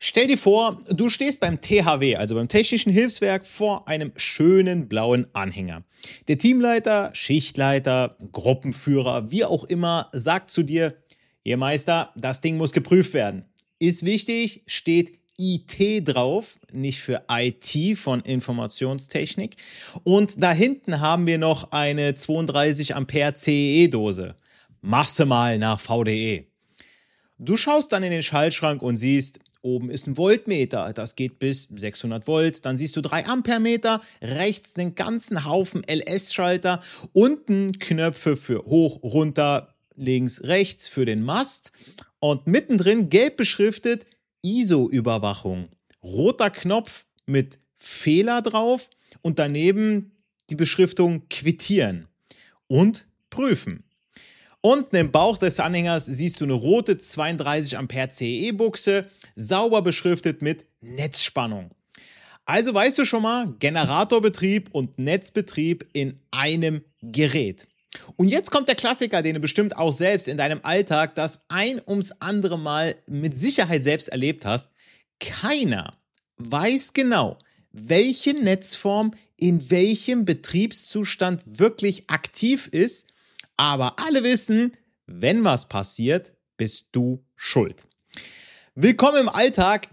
Stell dir vor, du stehst beim THW, also beim Technischen Hilfswerk, vor einem schönen blauen Anhänger. Der Teamleiter, Schichtleiter, Gruppenführer, wie auch immer, sagt zu dir: Ihr Meister, das Ding muss geprüft werden. Ist wichtig, steht IT drauf, nicht für IT von Informationstechnik. Und da hinten haben wir noch eine 32 Ampere CEE-Dose. Machst du mal nach VDE. Du schaust dann in den Schaltschrank und siehst, oben ist ein Voltmeter, das geht bis 600 Volt. Dann siehst du 3 Amperemeter, rechts einen ganzen Haufen LS-Schalter, unten Knöpfe für hoch, runter, links, rechts für den Mast und mittendrin gelb beschriftet ISO-Überwachung. Roter Knopf mit Fehler drauf und daneben die Beschriftung quittieren und prüfen. Unten im Bauch des Anhängers siehst du eine rote 32 Ampere CE-Buchse, sauber beschriftet mit Netzspannung. Also weißt du schon mal, Generatorbetrieb und Netzbetrieb in einem Gerät. Und jetzt kommt der Klassiker, den du bestimmt auch selbst in deinem Alltag das ein ums andere Mal mit Sicherheit selbst erlebt hast. Keiner weiß genau, welche Netzform in welchem Betriebszustand wirklich aktiv ist. Aber alle wissen, wenn was passiert, bist du schuld. Willkommen im Alltag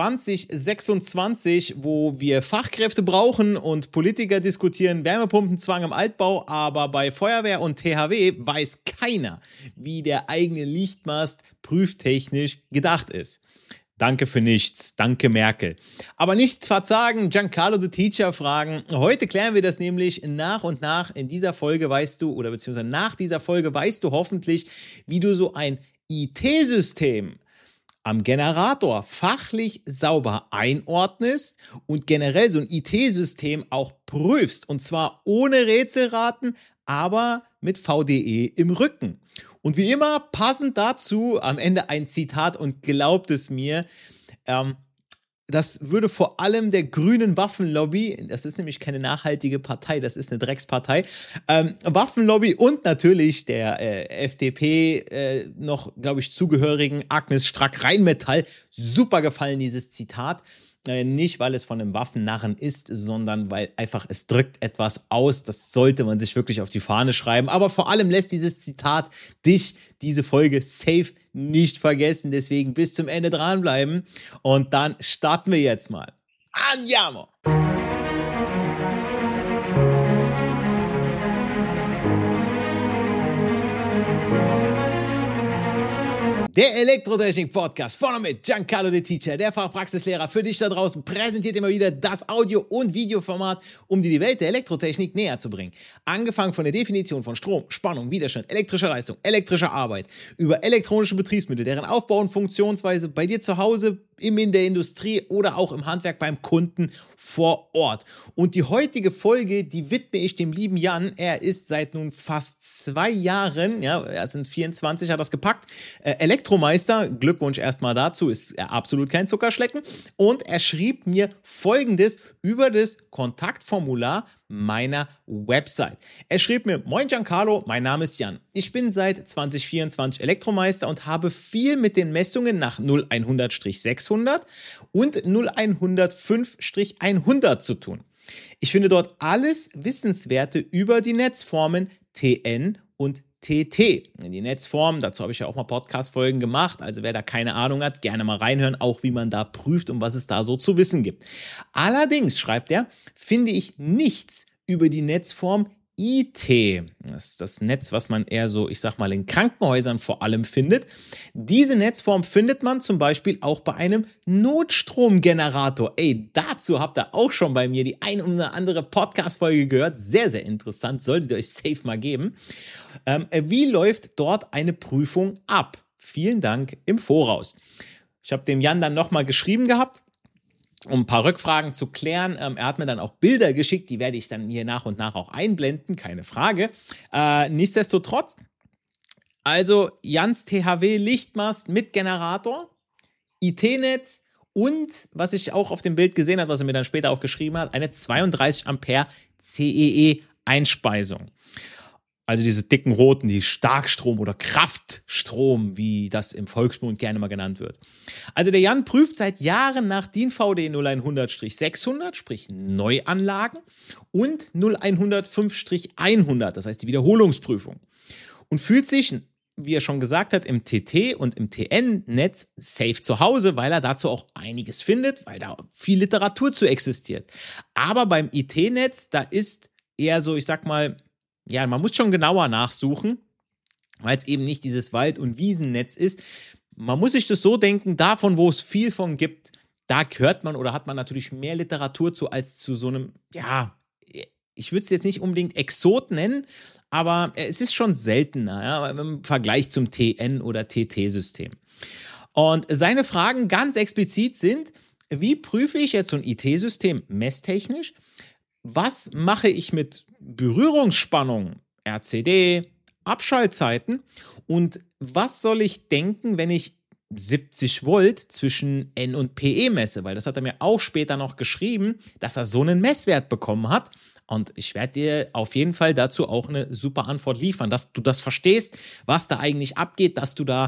2026, wo wir Fachkräfte brauchen und Politiker diskutieren Wärmepumpenzwang im Altbau, aber bei Feuerwehr und THW weiß keiner, wie der eigene Lichtmast prüftechnisch gedacht ist. Danke für nichts, danke Merkel. Aber nichts verzagen, Giancarlo the Teacher fragen. Heute klären wir das nämlich nach und nach. In dieser Folge weißt du, oder beziehungsweise nach dieser Folge weißt du hoffentlich, wie du so ein IT-System am Generator fachlich sauber einordnest und generell so ein IT-System auch prüfst. Und zwar ohne Rätselraten, aber mit VDE im Rücken. Und wie immer, passend dazu am Ende ein Zitat und glaubt es mir, das würde vor allem der grünen Waffenlobby, das ist nämlich keine nachhaltige Partei, das ist eine Dreckspartei, Waffenlobby und natürlich der FDP noch, glaube ich, zugehörigen Agnes Strack-Rheinmetall super gefallen, dieses Zitat. Nicht, weil es von einem Waffennarren ist, sondern weil einfach es drückt etwas aus. Das sollte man sich wirklich auf die Fahne schreiben. Aber vor allem lässt dieses Zitat dich, diese Folge safe nicht vergessen. Deswegen bis zum Ende dranbleiben. Und dann starten wir jetzt mal. Andiamo! Der Elektrotechnik-Podcast vorne mit Giancarlo the Teacher, der Fachpraxislehrer für dich da draußen, präsentiert immer wieder das Audio- und Videoformat, um dir die Welt der Elektrotechnik näher zu bringen. Angefangen von der Definition von Strom, Spannung, Widerstand, elektrischer Leistung, elektrischer Arbeit, über elektronische Betriebsmittel, deren Aufbau und Funktionsweise bei dir zu Hause, in der Industrie oder auch im Handwerk beim Kunden vor Ort. Und die heutige Folge, die widme ich dem lieben Jan. Er ist seit nun fast 2 Jahren, ja, er sind 24, hat das gepackt, Elektromeister. Glückwunsch erstmal dazu, ist absolut kein Zuckerschlecken. Und er schrieb mir Folgendes über das Kontaktformular meiner Website. Er schrieb mir: Moin Giancarlo, mein Name ist Jan. Ich bin seit 2024 Elektromeister und habe viel mit den Messungen nach 0100-600 und 0105-100 zu tun. Ich finde dort alles Wissenswerte über die Netzformen TN und TT. Die Netzform, dazu habe ich ja auch mal Podcast-Folgen gemacht, also wer da keine Ahnung hat, gerne mal reinhören, auch wie man da prüft und was es da so zu wissen gibt. Allerdings, schreibt er, finde ich nichts über die Netzform IT. Das ist das Netz, was man eher so, ich sag mal, in Krankenhäusern vor allem findet. Diese Netzform findet man zum Beispiel auch bei einem Notstromgenerator. Dazu habt ihr auch schon bei mir die ein oder andere Podcast-Folge gehört. Sehr, sehr interessant, solltet ihr euch safe mal geben. Wie läuft dort eine Prüfung ab? Vielen Dank im Voraus. Ich habe dem Jan dann nochmal geschrieben gehabt, um ein paar Rückfragen zu klären. Er hat mir dann auch Bilder geschickt, die werde ich dann hier nach und nach auch einblenden, keine Frage. Nichtsdestotrotz, also Jans THW Lichtmast mit Generator, IT-Netz und, was ich auch auf dem Bild gesehen habe, was er mir dann später auch geschrieben hat, eine 32 Ampere CEE Einspeisung. Also diese dicken roten, die Starkstrom oder Kraftstrom, wie das im Volksmund gerne mal genannt wird. Also der Jan prüft seit Jahren nach DIN VDE 0100-600, sprich Neuanlagen, und 0105-100, das heißt die Wiederholungsprüfung. Und fühlt sich, wie er schon gesagt hat, im TT und im TN-Netz safe zu Hause, weil er dazu auch einiges findet, weil da viel Literatur zu existiert. Aber beim IT-Netz, da ist eher so, ich sag mal, ja, man muss schon genauer nachsuchen, weil es eben nicht dieses Wald- und Wiesennetz ist. Man muss sich das so denken, davon, wo es viel von gibt, da hört man oder hat man natürlich mehr Literatur zu als zu so einem, ja, ich würde es jetzt nicht unbedingt Exot nennen, aber es ist schon seltener, ja, im Vergleich zum TN- oder TT-System. Und seine Fragen ganz explizit sind, wie prüfe ich jetzt so ein IT-System messtechnisch? Was mache ich mit Berührungsspannung, RCD, Abschaltzeiten und was soll ich denken, wenn ich 70 Volt zwischen N und PE messe? Weil das hat er mir auch später noch geschrieben, dass er so einen Messwert bekommen hat. Und ich werde dir auf jeden Fall dazu auch eine super Antwort liefern, dass du das verstehst, was da eigentlich abgeht, dass du da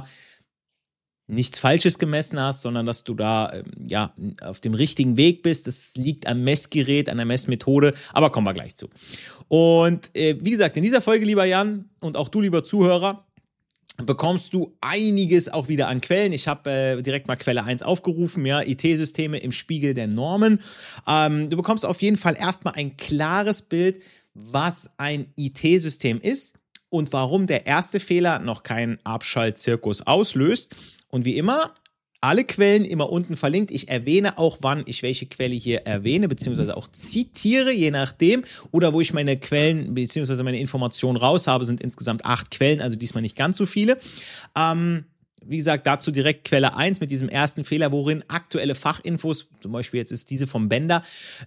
nichts Falsches gemessen hast, sondern dass du da ja auf dem richtigen Weg bist. Das liegt am Messgerät, an der Messmethode, aber kommen wir gleich zu. Und wie gesagt, in dieser Folge, lieber Jan, und auch du, lieber Zuhörer, bekommst du einiges auch wieder an Quellen. Ich habe direkt mal Quelle 1 aufgerufen, ja, IT-Systeme im Spiegel der Normen. Du bekommst auf jeden Fall erstmal ein klares Bild, was ein IT-System ist und warum der erste Fehler noch keinen Abschaltzirkus auslöst. Und wie immer, alle Quellen immer unten verlinkt. Ich erwähne auch, wann ich welche Quelle hier erwähne, beziehungsweise auch zitiere, je nachdem. Oder wo ich meine Quellen, beziehungsweise meine Informationen raus habe, sind insgesamt 8 Quellen, also diesmal nicht ganz so viele. Wie gesagt, dazu direkt Quelle 1 mit diesem ersten Fehler, worin aktuelle Fachinfos, zum Beispiel jetzt ist diese vom Bender,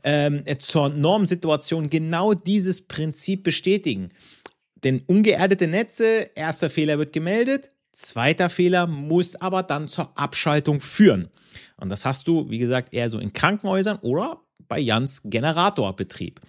zur Normsituation genau dieses Prinzip bestätigen. Denn ungeerdete Netze, erster Fehler wird gemeldet, zweiter Fehler muss aber dann zur Abschaltung führen. Und das hast du, wie gesagt, eher so in Krankenhäusern oder bei Jans Generatorbetrieb.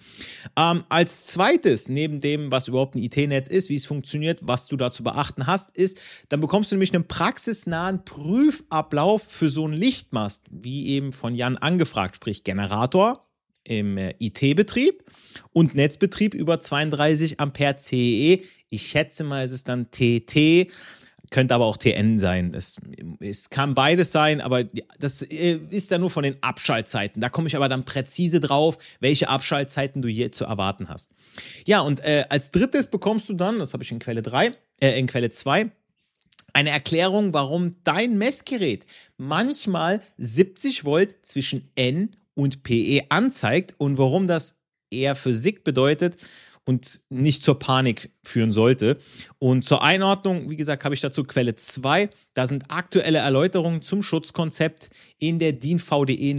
Als zweites, neben dem, was überhaupt ein IT-Netz ist, wie es funktioniert, was du da zu beachten hast, ist, dann bekommst du nämlich einen praxisnahen Prüfablauf für so einen Lichtmast, wie eben von Jan angefragt, sprich Generator im IT-Betrieb und Netzbetrieb über 32 Ampere CEE. Ich schätze mal, es ist dann TT, könnte aber auch TN sein. Es kann beides sein, aber das ist dann nur von den Abschaltzeiten. Da komme ich aber dann präzise drauf, welche Abschaltzeiten du hier zu erwarten hast. Ja, und als drittes bekommst du dann, das habe ich in Quelle 2, eine Erklärung, warum dein Messgerät manchmal 70 Volt zwischen N und PE anzeigt und warum das eher Physik bedeutet und nicht zur Panik führen sollte. Und zur Einordnung, wie gesagt, habe ich dazu Quelle 2. Da sind aktuelle Erläuterungen zum Schutzkonzept in der DIN VDE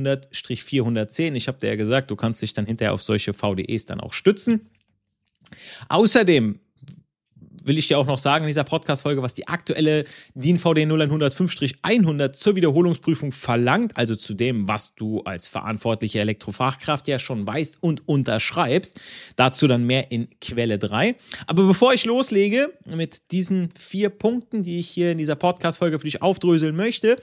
0100-410. Ich habe dir ja gesagt, du kannst dich dann hinterher auf solche VDEs dann auch stützen. Außerdem will ich dir auch noch sagen in dieser Podcast-Folge, was die aktuelle DIN VDE 0105-100 zur Wiederholungsprüfung verlangt, also zu dem, was du als verantwortliche Elektrofachkraft ja schon weißt und unterschreibst. Dazu dann mehr in Quelle 3. Aber bevor ich loslege mit diesen 4 Punkten, die ich hier in dieser Podcast-Folge für dich aufdröseln möchte,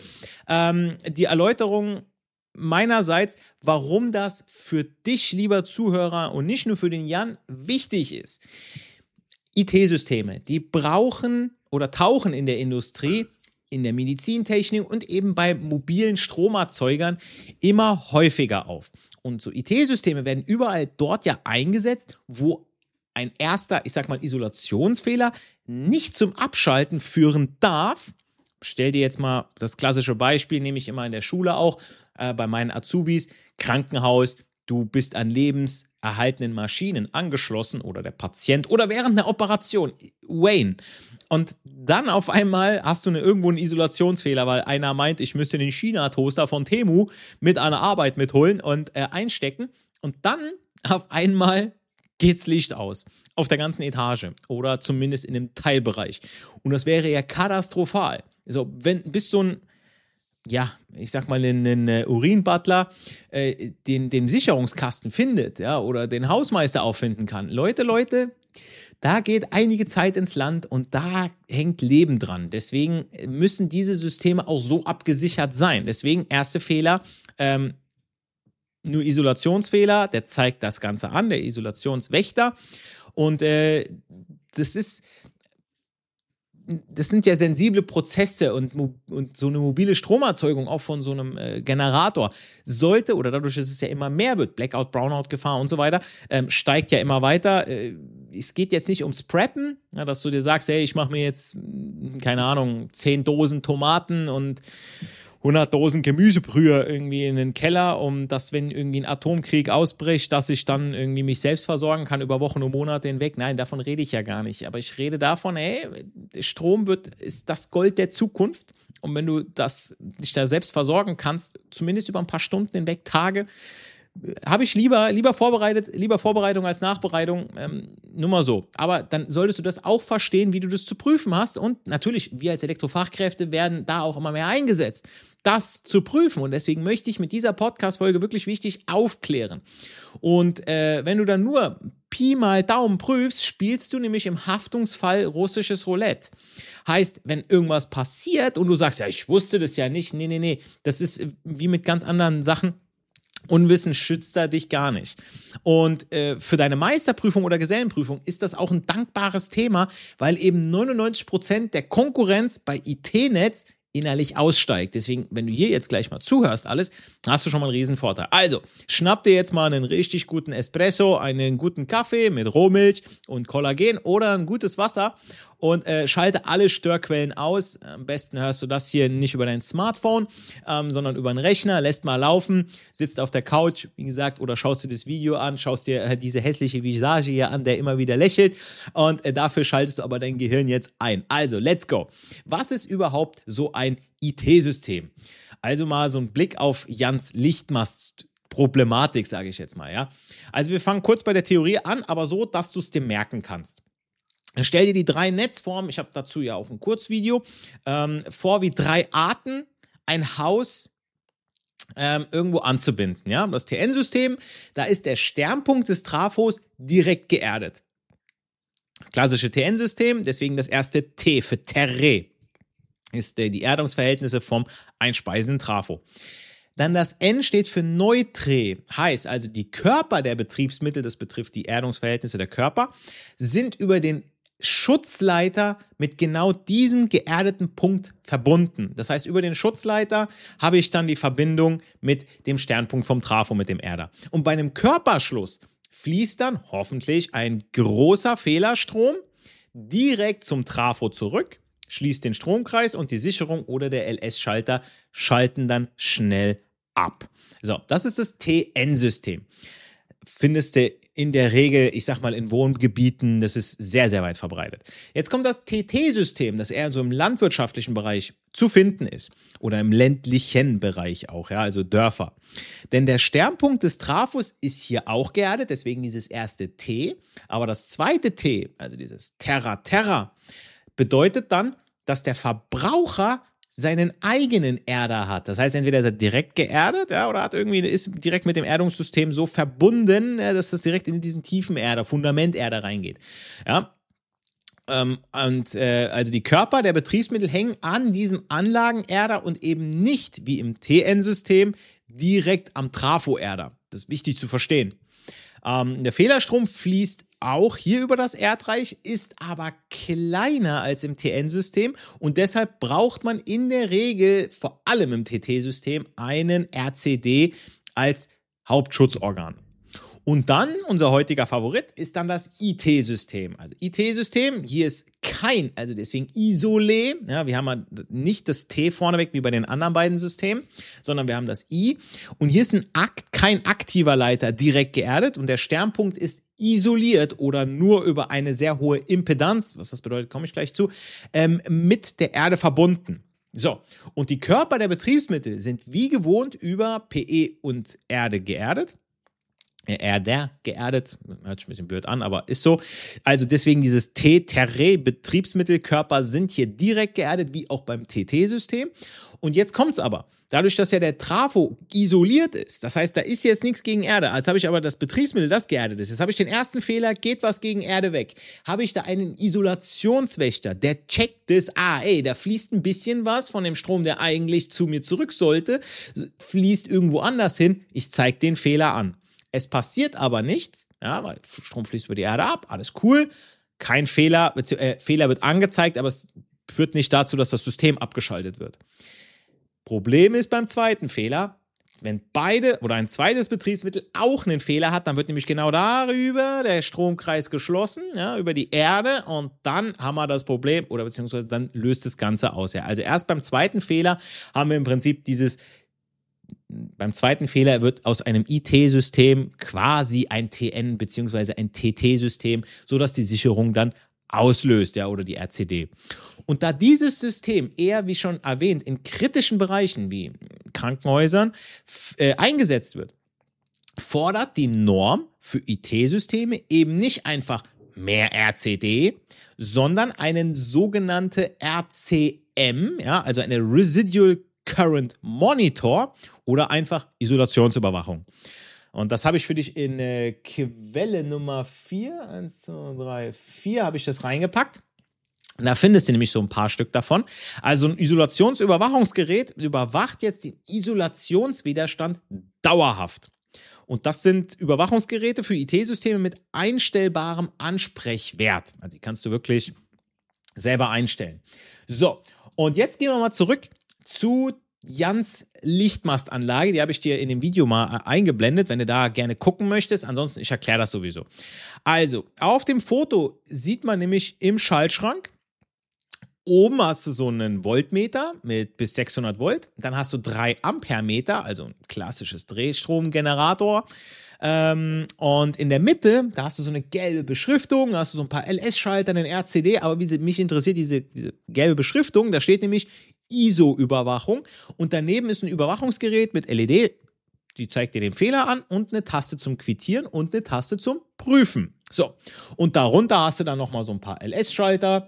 die Erläuterung meinerseits, warum das für dich, lieber Zuhörer, und nicht nur für den Jan wichtig ist. IT-Systeme, die brauchen oder tauchen in der Industrie, in der Medizintechnik und eben bei mobilen Stromerzeugern immer häufiger auf. Und so IT-Systeme werden überall dort ja eingesetzt, wo ein erster, ich sag mal, Isolationsfehler nicht zum Abschalten führen darf. Stell dir jetzt mal das klassische Beispiel, nehme ich immer in der Schule auch, bei meinen Azubis, Krankenhaus, du bist an lebenserhaltenden Maschinen angeschlossen oder der Patient oder während einer Operation, Wayne. Und dann auf einmal hast du irgendwo einen Isolationsfehler, weil einer meint, ich müsste den China-Toaster von Temu mit einer Arbeit mitholen und einstecken. Und dann auf einmal geht's Licht aus. Auf der ganzen Etage oder zumindest in einem Teilbereich. Und das wäre ja katastrophal. Also, bis so ein, ja, ich sag mal, einen Urinbutler den Sicherungskasten findet, ja, oder den Hausmeister auffinden kann. Leute, Da geht einige Zeit ins Land und da hängt Leben dran. Deswegen müssen diese Systeme auch so abgesichert sein. Deswegen erste Fehler, nur Isolationsfehler, der zeigt das Ganze an, der Isolationswächter. Und das sind ja sensible Prozesse und so eine mobile Stromerzeugung auch von so einem Generator sollte, oder dadurch, dass es ja immer mehr wird, Blackout, Brownout-Gefahr und so weiter, steigt ja immer weiter. Es geht jetzt nicht ums Preppen, ja, dass du dir sagst, hey, ich mache mir jetzt, keine Ahnung, 10 Dosen Tomaten und 100 Dosen Gemüsebrühe irgendwie in den Keller, um dass, wenn irgendwie ein Atomkrieg ausbricht, dass ich dann irgendwie mich selbst versorgen kann über Wochen und Monate hinweg. Nein, davon rede ich ja gar nicht. Aber ich rede davon, hey, Strom ist das Gold der Zukunft. Und wenn du dich da selbst versorgen kannst, zumindest über ein paar Stunden hinweg, Tage, habe ich lieber Vorbereitung als Nachbereitung, nur mal so. Aber dann solltest du das auch verstehen, wie du das zu prüfen hast. Und natürlich, wir als Elektrofachkräfte werden da auch immer mehr eingesetzt, das zu prüfen. Und deswegen möchte ich mit dieser Podcast-Folge wirklich wichtig aufklären. Und wenn du dann nur Pi mal Daumen prüfst, spielst du nämlich im Haftungsfall russisches Roulette. Heißt, wenn irgendwas passiert und du sagst, ja, ich wusste das ja nicht, nee, das ist wie mit ganz anderen Sachen. Unwissen schützt da dich gar nicht. Und für deine Meisterprüfung oder Gesellenprüfung ist das auch ein dankbares Thema, weil eben 99% der Konkurrenz bei IT-Netz innerlich aussteigt. Deswegen, wenn du hier jetzt gleich mal zuhörst alles, hast du schon mal einen riesen Vorteil. Also, schnapp dir jetzt mal einen richtig guten Espresso, einen guten Kaffee mit Rohmilch und Kollagen oder ein gutes Wasser und schalte alle Störquellen aus. Am besten hörst du das hier nicht über dein Smartphone, sondern über einen Rechner, lässt mal laufen, sitzt auf der Couch, wie gesagt, oder schaust dir das Video an, schaust dir diese hässliche Visage hier an, der immer wieder lächelt, und dafür schaltest du aber dein Gehirn jetzt ein. Also, let's go. Was ist überhaupt so ein IT-System? Also mal so ein Blick auf Jans Lichtmast Problematik, sage ich jetzt mal, ja. Also wir fangen kurz bei der Theorie an, aber so, dass du es dir merken kannst. Stell dir die 3 Netzformen, ich habe dazu ja auch ein Kurzvideo, vor, wie 3 Arten ein Haus irgendwo anzubinden. Ja? Das TN-System, da ist der Sternpunkt des Trafos direkt geerdet. Klassische TN-System, deswegen das erste T für Terre, ist die Erdungsverhältnisse vom einspeisenden Trafo. Dann das N steht für Neutre, heißt also die Körper der Betriebsmittel, das betrifft die Erdungsverhältnisse der Körper, sind über den Schutzleiter mit genau diesem geerdeten Punkt verbunden. Das heißt, über den Schutzleiter habe ich dann die Verbindung mit dem Sternpunkt vom Trafo, mit dem Erder. Und bei einem Körperschluss fließt dann hoffentlich ein großer Fehlerstrom direkt zum Trafo zurück, schließt den Stromkreis und die Sicherung oder der LS-Schalter schalten dann schnell ab. So, das ist das TN-System. Findest du in der Regel, ich sag mal, in Wohngebieten, das ist sehr, sehr weit verbreitet. Jetzt kommt das TT-System, das eher so im landwirtschaftlichen Bereich zu finden ist oder im ländlichen Bereich auch, ja, also Dörfer. Denn der Sternpunkt des Trafos ist hier auch geerdet, deswegen dieses erste T, aber das zweite T, also dieses Terra, bedeutet dann, dass der Verbraucher seinen eigenen Erder hat. Das heißt, entweder ist er direkt geerdet, ja, oder ist direkt mit dem Erdungssystem so verbunden, ja, dass das direkt in diesen tiefen Erder, Fundamenterder reingeht. Ja. Also die Körper der Betriebsmittel hängen an diesem Anlagenerder und eben nicht wie im TN-System direkt am Trafoerder. Das ist wichtig zu verstehen. Der Fehlerstrom fließt auch hier über das Erdreich, ist aber kleiner als im TN-System und deshalb braucht man in der Regel, vor allem im TT-System, einen RCD als Hauptschutzorgan. Und dann, unser heutiger Favorit, ist dann das IT-System. Also IT-System, hier ist also deswegen Isolé, ja, wir haben nicht das T vorneweg wie bei den anderen beiden Systemen, sondern wir haben das I. Und hier ist kein aktiver Leiter direkt geerdet und der Sternpunkt ist isoliert oder nur über eine sehr hohe Impedanz, was das bedeutet, komme ich gleich zu, mit der Erde verbunden. So, und die Körper der Betriebsmittel sind wie gewohnt über PE und Erde geerdet. Erde geerdet, hört sich ein bisschen blöd an, aber ist so. Also deswegen dieses T-Terre-Betriebsmittelkörper sind hier direkt geerdet, wie auch beim TT-System. Und jetzt kommt es aber. Dadurch, dass ja der Trafo isoliert ist, das heißt, da ist jetzt nichts gegen Erde. Als habe ich aber das Betriebsmittel, das geerdet ist. Jetzt habe ich den ersten Fehler, geht was gegen Erde weg. Habe ich da einen Isolationswächter, der checkt das, da fließt ein bisschen was von dem Strom, der eigentlich zu mir zurück sollte, fließt irgendwo anders hin. Ich zeige den Fehler an. Es passiert aber nichts, ja, weil Strom fließt über die Erde ab, alles cool, kein Fehler, Fehler wird angezeigt, aber es führt nicht dazu, dass das System abgeschaltet wird. Problem ist beim zweiten Fehler, wenn beide oder ein zweites Betriebsmittel auch einen Fehler hat, dann wird nämlich genau darüber der Stromkreis geschlossen, ja, über die Erde, und dann haben wir das Problem, oder beziehungsweise dann löst das Ganze aus. Ja. Also erst beim zweiten Fehler haben wir im Prinzip beim zweiten Fehler wird aus einem IT-System quasi ein TN bzw. ein TT-System, sodass die Sicherung dann auslöst, ja, oder die RCD. Und da dieses System eher, wie schon erwähnt, in kritischen Bereichen wie Krankenhäusern eingesetzt wird, fordert die Norm für IT-Systeme eben nicht einfach mehr RCD, sondern einen sogenannten RCM, ja, also eine Residual Current Monitor oder einfach Isolationsüberwachung. Und das habe ich für dich in Quelle Nummer 4, 1, 2, 3, 4 habe ich das reingepackt. Und da findest du nämlich so ein paar Stück davon. Also ein Isolationsüberwachungsgerät überwacht jetzt den Isolationswiderstand dauerhaft. Und das sind Überwachungsgeräte für IT-Systeme mit einstellbarem Ansprechwert. Also die kannst du wirklich selber einstellen. So, und jetzt gehen wir mal zurück zu Jans Lichtmastanlage. Die habe ich dir in dem Video mal eingeblendet, wenn du da gerne gucken möchtest. Ansonsten, ich erkläre das sowieso. Also, auf dem Foto sieht man nämlich im Schaltschrank, oben hast du so einen Voltmeter mit bis 600 Volt. Dann hast du 3 Amperemeter, also ein klassisches Drehstromgenerator. Und in der Mitte, da hast du so eine gelbe Beschriftung, da hast du so ein paar LS-Schalter, einen RCD, aber mich interessiert diese gelbe Beschriftung, da steht nämlich ISO-Überwachung und daneben ist ein Überwachungsgerät mit LED, die zeigt dir den Fehler an, und eine Taste zum Quittieren und eine Taste zum Prüfen. So, und darunter hast du dann nochmal so ein paar LS-Schalter,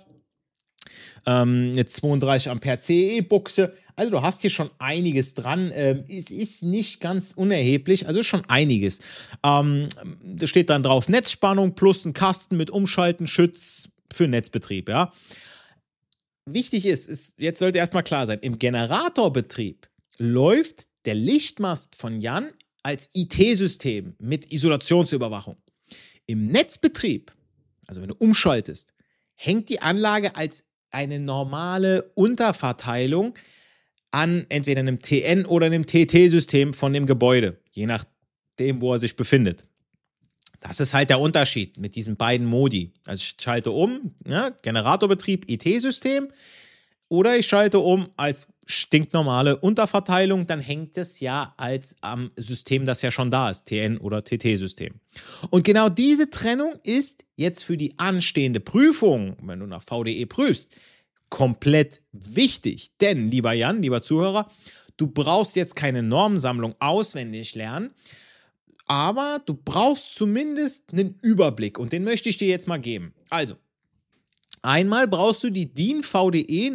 eine 32 Ampere CE-Buchse. Also du hast hier schon einiges dran. Es ist nicht ganz unerheblich, also schon einiges. Da steht dann drauf Netzspannung plus ein Kasten mit Umschalten-Schütz für Netzbetrieb. Ja. Wichtig ist, jetzt sollte erstmal klar sein, im Generatorbetrieb läuft der Lichtmast von Jan als IT-System mit Isolationsüberwachung. Im Netzbetrieb, also wenn du umschaltest, hängt die Anlage als eine normale Unterverteilung an entweder einem TN oder einem TT-System von dem Gebäude, je nachdem, wo er sich befindet. Das ist halt der Unterschied mit diesen beiden Modi. Also ich schalte um, ja, Generatorbetrieb, IT-System, oder ich schalte um als stinknormale Unterverteilung, dann hängt es ja als am System, das ja schon da ist, TN oder TT-System. Und genau diese Trennung ist jetzt für die anstehende Prüfung, wenn du nach VDE prüfst, komplett wichtig. Denn, lieber Jan, lieber Zuhörer, du brauchst jetzt keine Normsammlung auswendig lernen, aber du brauchst zumindest einen Überblick und den möchte ich dir jetzt mal geben. Also, einmal brauchst du die DIN VDE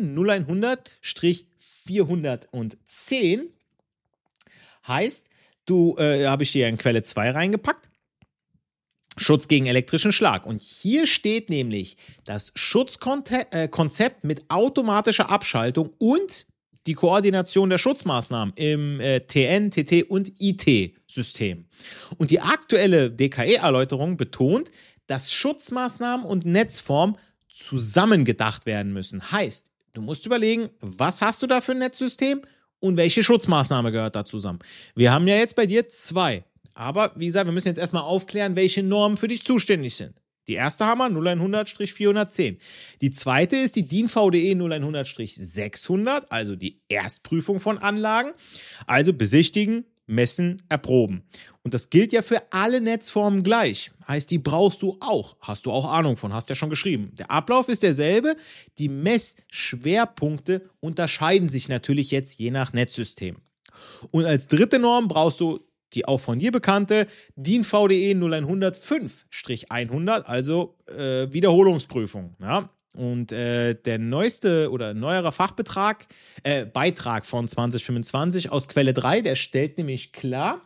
0100-410. Heißt, habe ich dir in Quelle 2 reingepackt. Schutz gegen elektrischen Schlag. Und hier steht nämlich das Schutzkonzept mit automatischer Abschaltung und die Koordination der Schutzmaßnahmen im TN, TT und IT-System. Und die aktuelle DKE-Erläuterung betont, dass Schutzmaßnahmen und Netzform zusammengedacht werden müssen. Heißt, du musst überlegen, was hast du da für ein Netzsystem und welche Schutzmaßnahme gehört da zusammen. Wir haben ja jetzt bei dir 2. Aber wie gesagt, wir müssen jetzt erstmal aufklären, welche Normen für dich zuständig sind. Die erste haben wir 0100-410. Die zweite ist die DIN VDE 0100-600, also die Erstprüfung von Anlagen. Also besichtigen, messen, erproben. Und das gilt ja für alle Netzformen gleich. Heißt, die brauchst du auch. Hast du auch Ahnung von, hast ja schon geschrieben. Der Ablauf ist derselbe. Die Messschwerpunkte unterscheiden sich natürlich jetzt je nach Netzsystem. Und als dritte Norm brauchst du die auch von dir bekannte DIN VDE 0100-5-100, also Wiederholungsprüfung. Ja? Und der neueste oder neuerer Beitrag von 2025 aus Quelle 3, der stellt nämlich klar,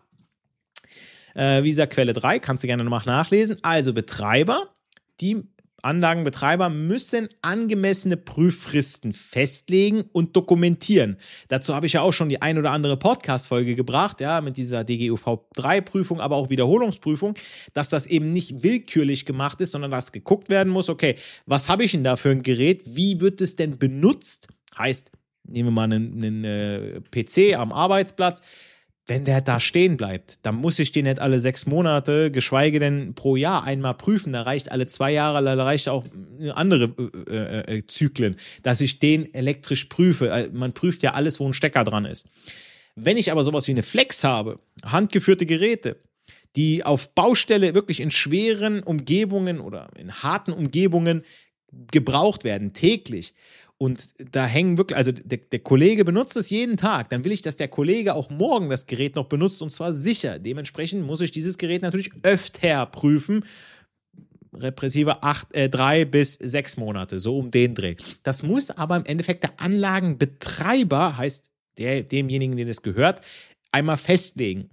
wie gesagt, Quelle 3, kannst du gerne nochmal nachlesen. Also die Anlagenbetreiber müssen angemessene Prüffristen festlegen und dokumentieren. Dazu habe ich ja auch schon die ein oder andere Podcast-Folge gebracht, ja, mit dieser DGUV-3-Prüfung, aber auch Wiederholungsprüfung, dass das eben nicht willkürlich gemacht ist, sondern dass geguckt werden muss, okay, was habe ich denn da für ein Gerät, wie wird es denn benutzt? Heißt, nehmen wir mal einen PC am Arbeitsplatz. Wenn der da stehen bleibt, dann muss ich den nicht alle 6 Monate, geschweige denn pro Jahr einmal prüfen. Da reicht alle 2 Jahre, da reicht auch andere Zyklen, dass ich den elektrisch prüfe. Man prüft ja alles, wo ein Stecker dran ist. Wenn ich aber sowas wie eine Flex habe, handgeführte Geräte, die auf Baustelle wirklich in schweren Umgebungen oder in harten Umgebungen gebraucht werden, täglich, und da hängen wirklich, also der Kollege benutzt es jeden Tag, dann will ich, dass der Kollege auch morgen das Gerät noch benutzt und zwar sicher. Dementsprechend muss ich dieses Gerät natürlich öfter prüfen. Repressive 3 bis 6 Monate, so um den Dreh. Das muss aber im Endeffekt der Anlagenbetreiber, heißt demjenigen, den es gehört, einmal festlegen.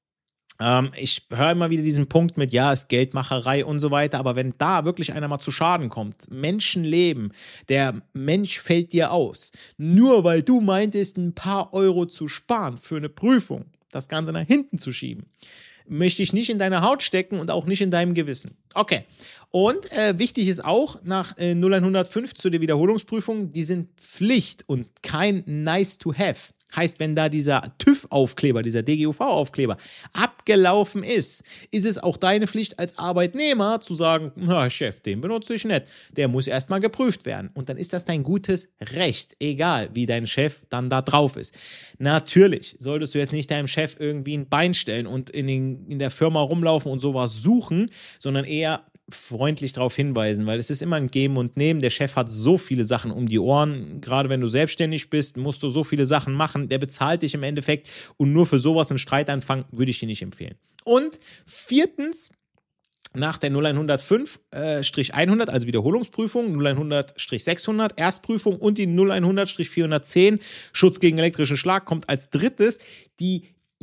Ich höre immer wieder diesen Punkt mit, ja, ist Geldmacherei und so weiter, aber wenn da wirklich einer mal zu Schaden kommt, Menschenleben, der Mensch fällt dir aus, nur weil du meintest, ein paar Euro zu sparen für eine Prüfung, das Ganze nach hinten zu schieben, möchte ich nicht in deine Haut stecken und auch nicht in deinem Gewissen. Okay, und wichtig ist auch, nach 0105 zu der Wiederholungsprüfung, die sind Pflicht und kein nice to have. Heißt, wenn da dieser TÜV-Aufkleber, dieser DGUV-Aufkleber abgelaufen ist es auch deine Pflicht als Arbeitnehmer zu sagen, na Chef, den benutze ich nicht. Der muss erstmal geprüft werden. Und dann ist das dein gutes Recht, egal wie dein Chef dann da drauf ist. Natürlich solltest du jetzt nicht deinem Chef irgendwie ein Bein stellen und in der Firma rumlaufen und sowas suchen, sondern eher freundlich darauf hinweisen, weil es ist immer ein Geben und Nehmen. Der Chef hat so viele Sachen um die Ohren. Gerade wenn du selbstständig bist, musst du so viele Sachen machen. Der bezahlt dich im Endeffekt und nur für sowas einen Streit anfangen, würde ich dir nicht empfehlen. Und 4. nach der 0105-100, also Wiederholungsprüfung, 0100-600, Erstprüfung und die 0100-410, Schutz gegen elektrischen Schlag, kommt als 3. die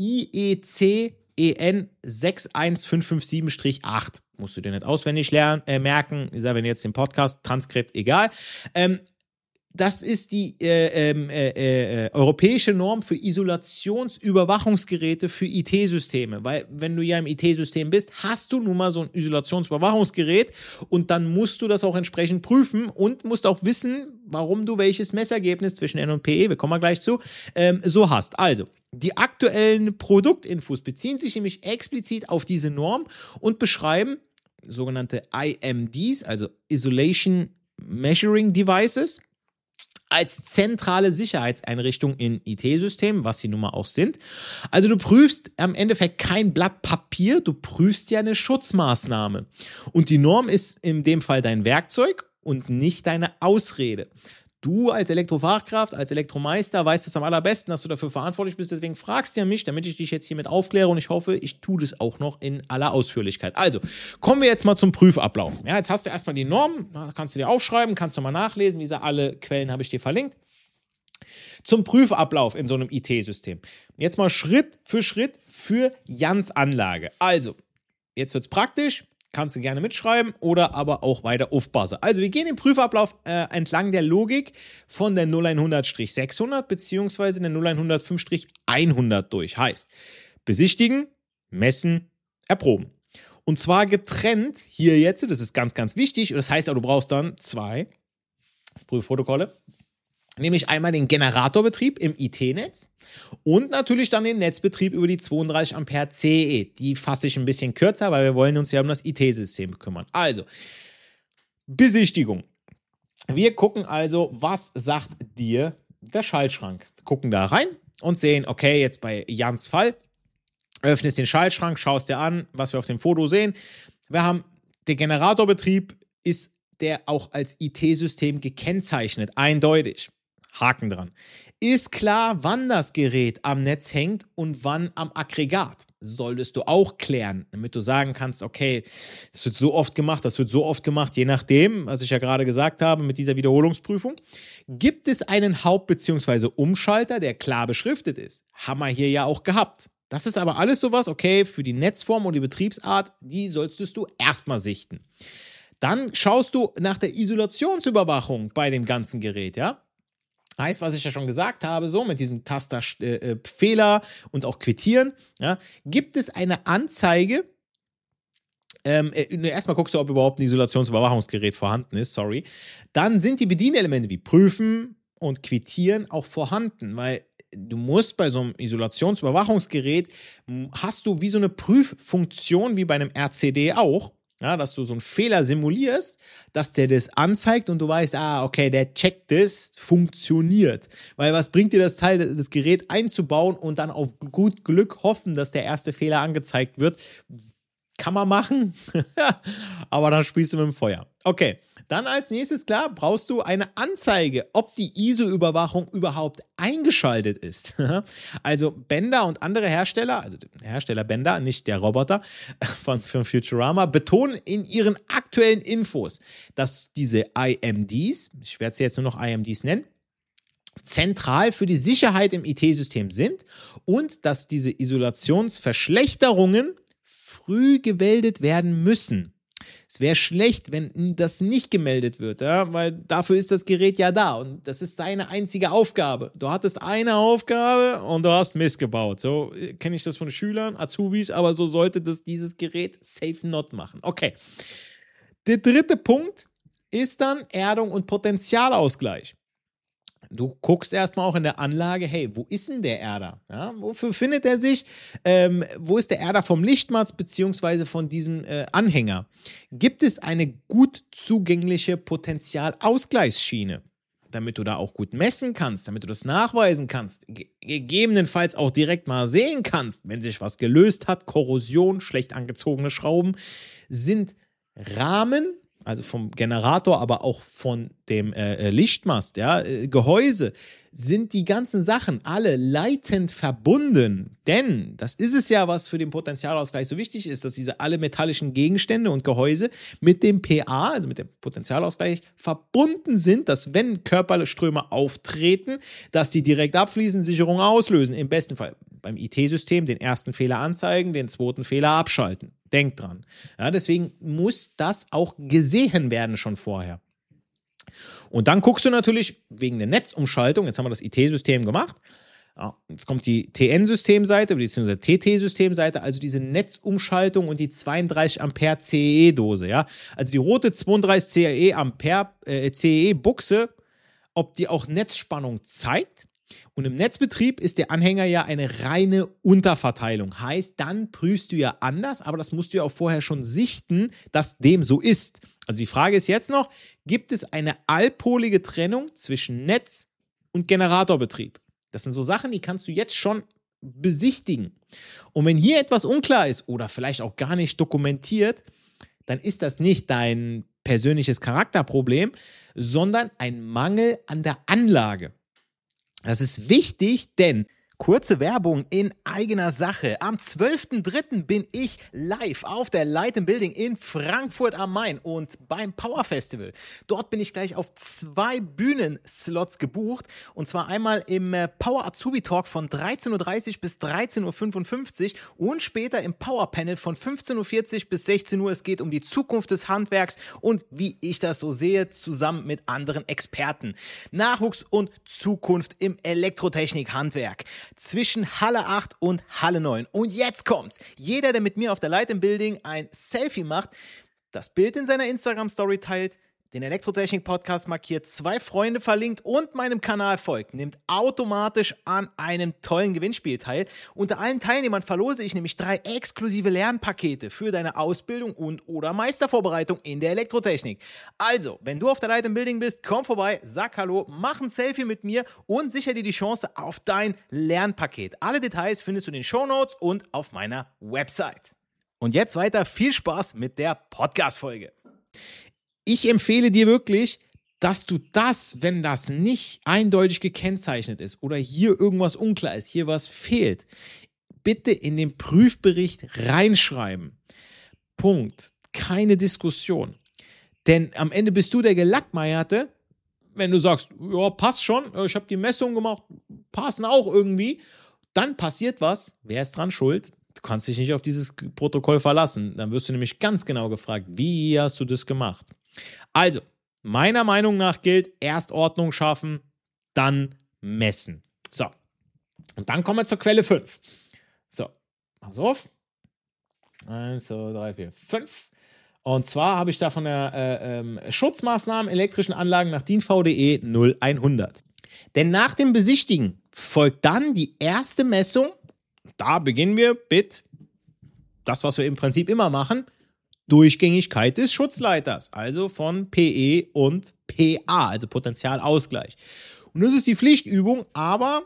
IEC EN 61557-8. Musst du dir nicht auswendig merken. Ich sage, wenn jetzt den Podcast, Transkript, egal. Das ist die europäische Norm für Isolationsüberwachungsgeräte für IT-Systeme. Weil, wenn du ja im IT-System bist, hast du nun mal so ein Isolationsüberwachungsgerät und dann musst du das auch entsprechend prüfen und musst auch wissen, warum du welches Messergebnis zwischen N und PE, wir kommen mal gleich zu, so hast. Also, die aktuellen Produktinfos beziehen sich nämlich explizit auf diese Norm und beschreiben sogenannte IMDs, also Isolation Measuring Devices, als zentrale Sicherheitseinrichtung in IT-Systemen, was sie nun mal auch sind. Also du prüfst am Endeffekt kein Blatt Papier, du prüfst ja eine Schutzmaßnahme. Und die Norm ist in dem Fall dein Werkzeug und nicht deine Ausrede. Du als Elektrofachkraft, als Elektromeister weißt es am allerbesten, dass du dafür verantwortlich bist. Deswegen fragst du ja mich, damit ich dich jetzt hiermit aufkläre und ich hoffe, ich tue das auch noch in aller Ausführlichkeit. Also, kommen wir jetzt mal zum Prüfablauf. Ja, jetzt hast du erstmal die Norm, kannst du dir aufschreiben, kannst du mal nachlesen. Wie gesagt, alle Quellen habe ich dir verlinkt. Zum Prüfablauf in so einem IT-System. Jetzt mal Schritt für Jans Anlage. Also, jetzt wird es praktisch. Kannst du gerne mitschreiben oder aber auch weiter aufpassen. Also wir gehen den Prüfablauf entlang der Logik von der 0100-600 bzw. der 0105-100 durch. Heißt, besichtigen, messen, erproben. Und zwar getrennt hier jetzt, das ist ganz, ganz wichtig. Und das heißt auch, du brauchst dann 2 Prüfprotokolle. Nämlich einmal den Generatorbetrieb im IT-Netz und natürlich dann den Netzbetrieb über die 32 Ampere CE. Die fasse ich ein bisschen kürzer, weil wir wollen uns ja um das IT-System kümmern. Also, Besichtigung. Wir gucken also, was sagt dir der Schaltschrank. Wir gucken da rein und sehen, okay, jetzt bei Jans Fall, öffnest den Schaltschrank, schaust dir an, was wir auf dem Foto sehen. Wir haben, der Generatorbetrieb ist der auch als IT-System gekennzeichnet, eindeutig. Haken dran. Ist klar, wann das Gerät am Netz hängt und wann am Aggregat. Solltest du auch klären, damit du sagen kannst, okay, das wird so oft gemacht, je nachdem, was ich ja gerade gesagt habe mit dieser Wiederholungsprüfung. Gibt es einen Haupt- bzw. Umschalter, der klar beschriftet ist? Haben wir hier ja auch gehabt. Das ist aber alles sowas, okay, für die Netzform und die Betriebsart, die solltest du erstmal sichten. Dann schaust du nach der Isolationsüberwachung bei dem ganzen Gerät, ja? Heißt, was ich ja schon gesagt habe, so mit diesem Taster Fehler und auch Quittieren, ja, gibt es eine Anzeige. Erstmal guckst du, ob überhaupt ein Isolationsüberwachungsgerät vorhanden ist, sorry. Dann sind die Bedienelemente wie Prüfen und Quittieren auch vorhanden, weil du musst bei so einem Isolationsüberwachungsgerät, hast du wie so eine Prüffunktion wie bei einem RCD auch. Ja, dass du so einen Fehler simulierst, dass der das anzeigt und du weißt, okay, der checkt das, funktioniert. Weil was bringt dir das Gerät einzubauen und dann auf gut Glück hoffen, dass der erste Fehler angezeigt wird? Kann man machen, aber dann spielst du mit dem Feuer. Okay, dann als nächstes, klar, brauchst du eine Anzeige, ob die ISO-Überwachung überhaupt eingeschaltet ist. Also Bender und andere Hersteller, also der Hersteller Bender, nicht der Roboter von Futurama, betonen in ihren aktuellen Infos, dass diese IMDs, ich werde sie jetzt nur noch IMDs nennen, zentral für die Sicherheit im IT-System sind und dass diese Isolationsverschlechterungen früh gemeldet werden müssen. Es wäre schlecht, wenn das nicht gemeldet wird, ja? Weil dafür ist das Gerät ja da und das ist seine einzige Aufgabe. Du hattest eine Aufgabe und du hast Mist gebaut. So kenne ich das von Schülern, Azubis, aber so sollte das dieses Gerät safe not machen. Okay. Der dritte Punkt ist dann Erdung und Potentialausgleich. Du guckst erstmal auch in der Anlage, hey, wo ist denn der Erder? Ja, wofür findet er sich? Wo ist der Erder vom Lichtmatz beziehungsweise von diesem Anhänger? Gibt es eine gut zugängliche Potentialausgleichsschiene, damit du da auch gut messen kannst, damit du das nachweisen kannst, gegebenenfalls auch direkt mal sehen kannst, wenn sich was gelöst hat, Korrosion, schlecht angezogene Schrauben, sind Rahmen, also vom Generator, aber auch von dem Lichtmast, ja, Gehäuse, sind die ganzen Sachen alle leitend verbunden. Denn das ist es ja, was für den Potentialausgleich so wichtig ist, dass diese alle metallischen Gegenstände und Gehäuse mit dem PA, also mit dem Potentialausgleich, verbunden sind, dass wenn Körperströme auftreten, dass die direkt abfließen, Sicherung auslösen. Im besten Fall beim IT-System den ersten Fehler anzeigen, den zweiten Fehler abschalten. Denk dran. Ja, deswegen muss das auch gesehen werden schon vorher. Und dann guckst du natürlich wegen der Netzumschaltung, jetzt haben wir das IT-System gemacht, ja, jetzt kommt die TN-Systemseite bzw. TT-Systemseite, also diese Netzumschaltung und die 32 Ampere CEE-Dose. Ja? Also die rote 32 CEE-Buchse, ob die auch Netzspannung zeigt. Und im Netzbetrieb ist der Anhänger ja eine reine Unterverteilung. Heißt, dann prüfst du ja anders, aber das musst du ja auch vorher schon sichten, dass dem so ist. Also die Frage ist jetzt noch, gibt es eine allpolige Trennung zwischen Netz- und Generatorbetrieb? Das sind so Sachen, die kannst du jetzt schon besichtigen. Und wenn hier etwas unklar ist oder vielleicht auch gar nicht dokumentiert, dann ist das nicht dein persönliches Charakterproblem, sondern ein Mangel an der Anlage. Das ist wichtig, denn kurze Werbung in eigener Sache. Am 12.03. bin ich live auf der Light & Building in Frankfurt am Main und beim Power Festival. Dort bin ich gleich auf 2 Bühnenslots gebucht und zwar einmal im Power Azubi Talk von 13.30 Uhr bis 13.55 Uhr und später im Power Panel von 15.40 Uhr bis 16 Uhr. Es geht um die Zukunft des Handwerks und wie ich das so sehe, zusammen mit anderen Experten. Nachwuchs und Zukunft im Elektrotechnik-Handwerk. Zwischen Halle 8 und Halle 9. Und jetzt kommt's. Jeder, der mit mir auf der Light & Building ein Selfie macht, das Bild in seiner Instagram-Story teilt, den Elektrotechnik-Podcast markiert, 2 Freunde verlinkt und meinem Kanal folgt, nimmt automatisch an einem tollen Gewinnspiel teil. Unter allen Teilnehmern verlose ich nämlich 3 exklusive Lernpakete für deine Ausbildung und oder Meistervorbereitung in der Elektrotechnik. Also, wenn du auf der Light & Building bist, komm vorbei, sag Hallo, mach ein Selfie mit mir und sicher dir die Chance auf dein Lernpaket. Alle Details findest du in den Shownotes und auf meiner Website. Und jetzt weiter, viel Spaß mit der Podcast-Folge. Ich empfehle dir wirklich, dass du das, wenn das nicht eindeutig gekennzeichnet ist oder hier irgendwas unklar ist, hier was fehlt, bitte in den Prüfbericht reinschreiben. Punkt. Keine Diskussion. Denn am Ende bist du der Gelackmeierte, wenn du sagst, ja, passt schon, ich habe die Messung gemacht, passen auch irgendwie, dann passiert was, wer ist dran schuld? Du kannst dich nicht auf dieses Protokoll verlassen. Dann wirst du nämlich ganz genau gefragt, wie hast du das gemacht? Also, meiner Meinung nach gilt, erst Ordnung schaffen, dann messen. So, und dann kommen wir zur Quelle 5. So, pass auf. 1, 2, 3, 4, 5. Und zwar habe ich da von der Schutzmaßnahmen elektrischen Anlagen nach DIN VDE 0100. Denn nach dem Besichtigen folgt dann die erste Messung. Da beginnen wir mit das, was wir im Prinzip immer machen, Durchgängigkeit des Schutzleiters, also von PE und PA, also Potentialausgleich. Und das ist die Pflichtübung, aber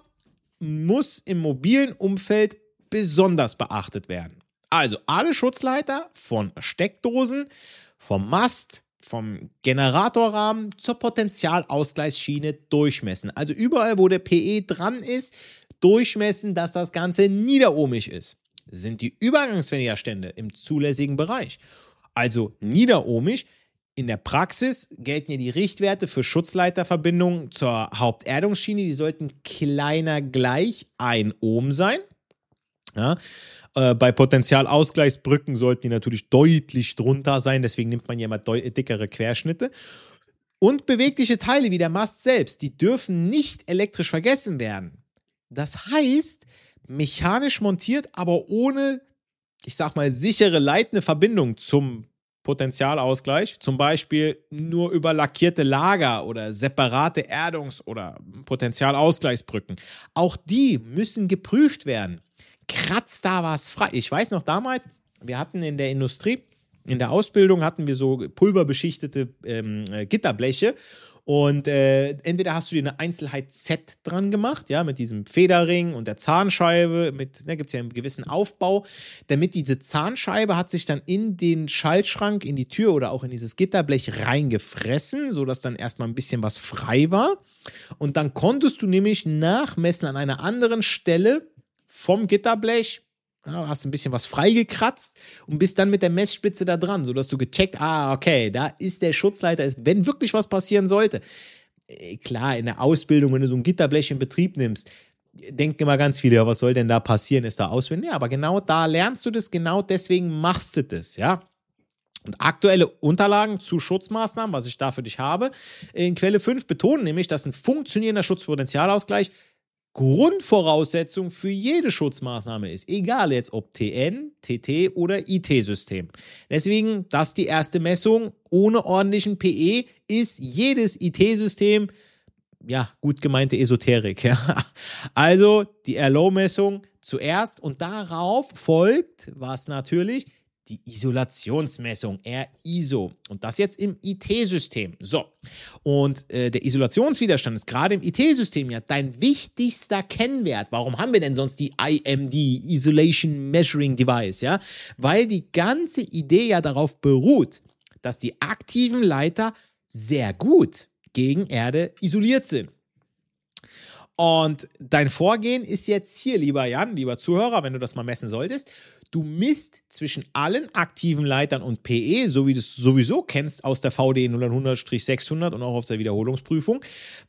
muss im mobilen Umfeld besonders beachtet werden. Also alle Schutzleiter von Steckdosen, vom Mast, vom Generatorrahmen zur Potentialausgleichsschiene durchmessen. Also überall, wo der PE dran ist, durchmessen, dass das Ganze niederohmig ist. Sind die Übergangswiderstände im zulässigen Bereich. Also niederohmig. In der Praxis gelten ja die Richtwerte für Schutzleiterverbindungen zur Haupterdungsschiene. Die sollten kleiner gleich 1 Ohm sein. Ja. Bei Potentialausgleichsbrücken sollten die natürlich deutlich drunter sein. Deswegen nimmt man ja mal dickere Querschnitte. Und bewegliche Teile wie der Mast selbst, die dürfen nicht elektrisch vergessen werden. Das heißt, mechanisch montiert, aber ohne, ich sag mal, sichere leitende Verbindung zum Potentialausgleich, zum Beispiel nur über lackierte Lager oder separate Erdungs- oder Potentialausgleichsbrücken. Auch die müssen geprüft werden. Kratzt da was frei? Ich weiß noch damals, wir hatten in der Industrie, in der Ausbildung hatten wir so pulverbeschichtete Gitterbleche. Und entweder hast du dir eine Einzelheit Z dran gemacht, ja, mit diesem Federring und der Zahnscheibe, gibt es ja einen gewissen Aufbau, damit diese Zahnscheibe hat sich dann in den Schaltschrank, in die Tür oder auch in dieses Gitterblech reingefressen, sodass dann erstmal ein bisschen was frei war. Und dann konntest du nämlich nachmessen an einer anderen Stelle vom Gitterblech, ja, hast ein bisschen was freigekratzt und bist dann mit der Messspitze da dran, sodass du gecheckt, okay, da ist der Schutzleiter, wenn wirklich was passieren sollte. Klar, in der Ausbildung, wenn du so ein Gitterblech in Betrieb nimmst, denken immer ganz viele, ja, was soll denn da passieren, ist da Ausbildung? Ja, aber genau da lernst du das, genau deswegen machst du das, ja. Und aktuelle Unterlagen zu Schutzmaßnahmen, was ich da für dich habe, in Quelle 5 betonen nämlich, dass ein funktionierender Schutzpotentialausgleich Grundvoraussetzung für jede Schutzmaßnahme ist, egal jetzt ob TN, TT oder IT-System. Deswegen, das ist die erste Messung. Ohne ordentlichen PE ist jedes IT-System, ja, gut gemeinte Esoterik. Ja. Also die RLO-Messung zuerst und darauf folgt, was natürlich, die Isolationsmessung, RISO. Und das jetzt im IT-System. So. Und der Isolationswiderstand ist gerade im IT-System ja dein wichtigster Kennwert. Warum haben wir denn sonst die IMD, Isolation Measuring Device? Ja? Weil die ganze Idee ja darauf beruht, dass die aktiven Leiter sehr gut gegen Erde isoliert sind. Und dein Vorgehen ist jetzt hier, lieber Jan, lieber Zuhörer, wenn du das mal messen solltest, du misst zwischen allen aktiven Leitern und PE, so wie du es sowieso kennst aus der VDE 0100-600 und auch auf der Wiederholungsprüfung,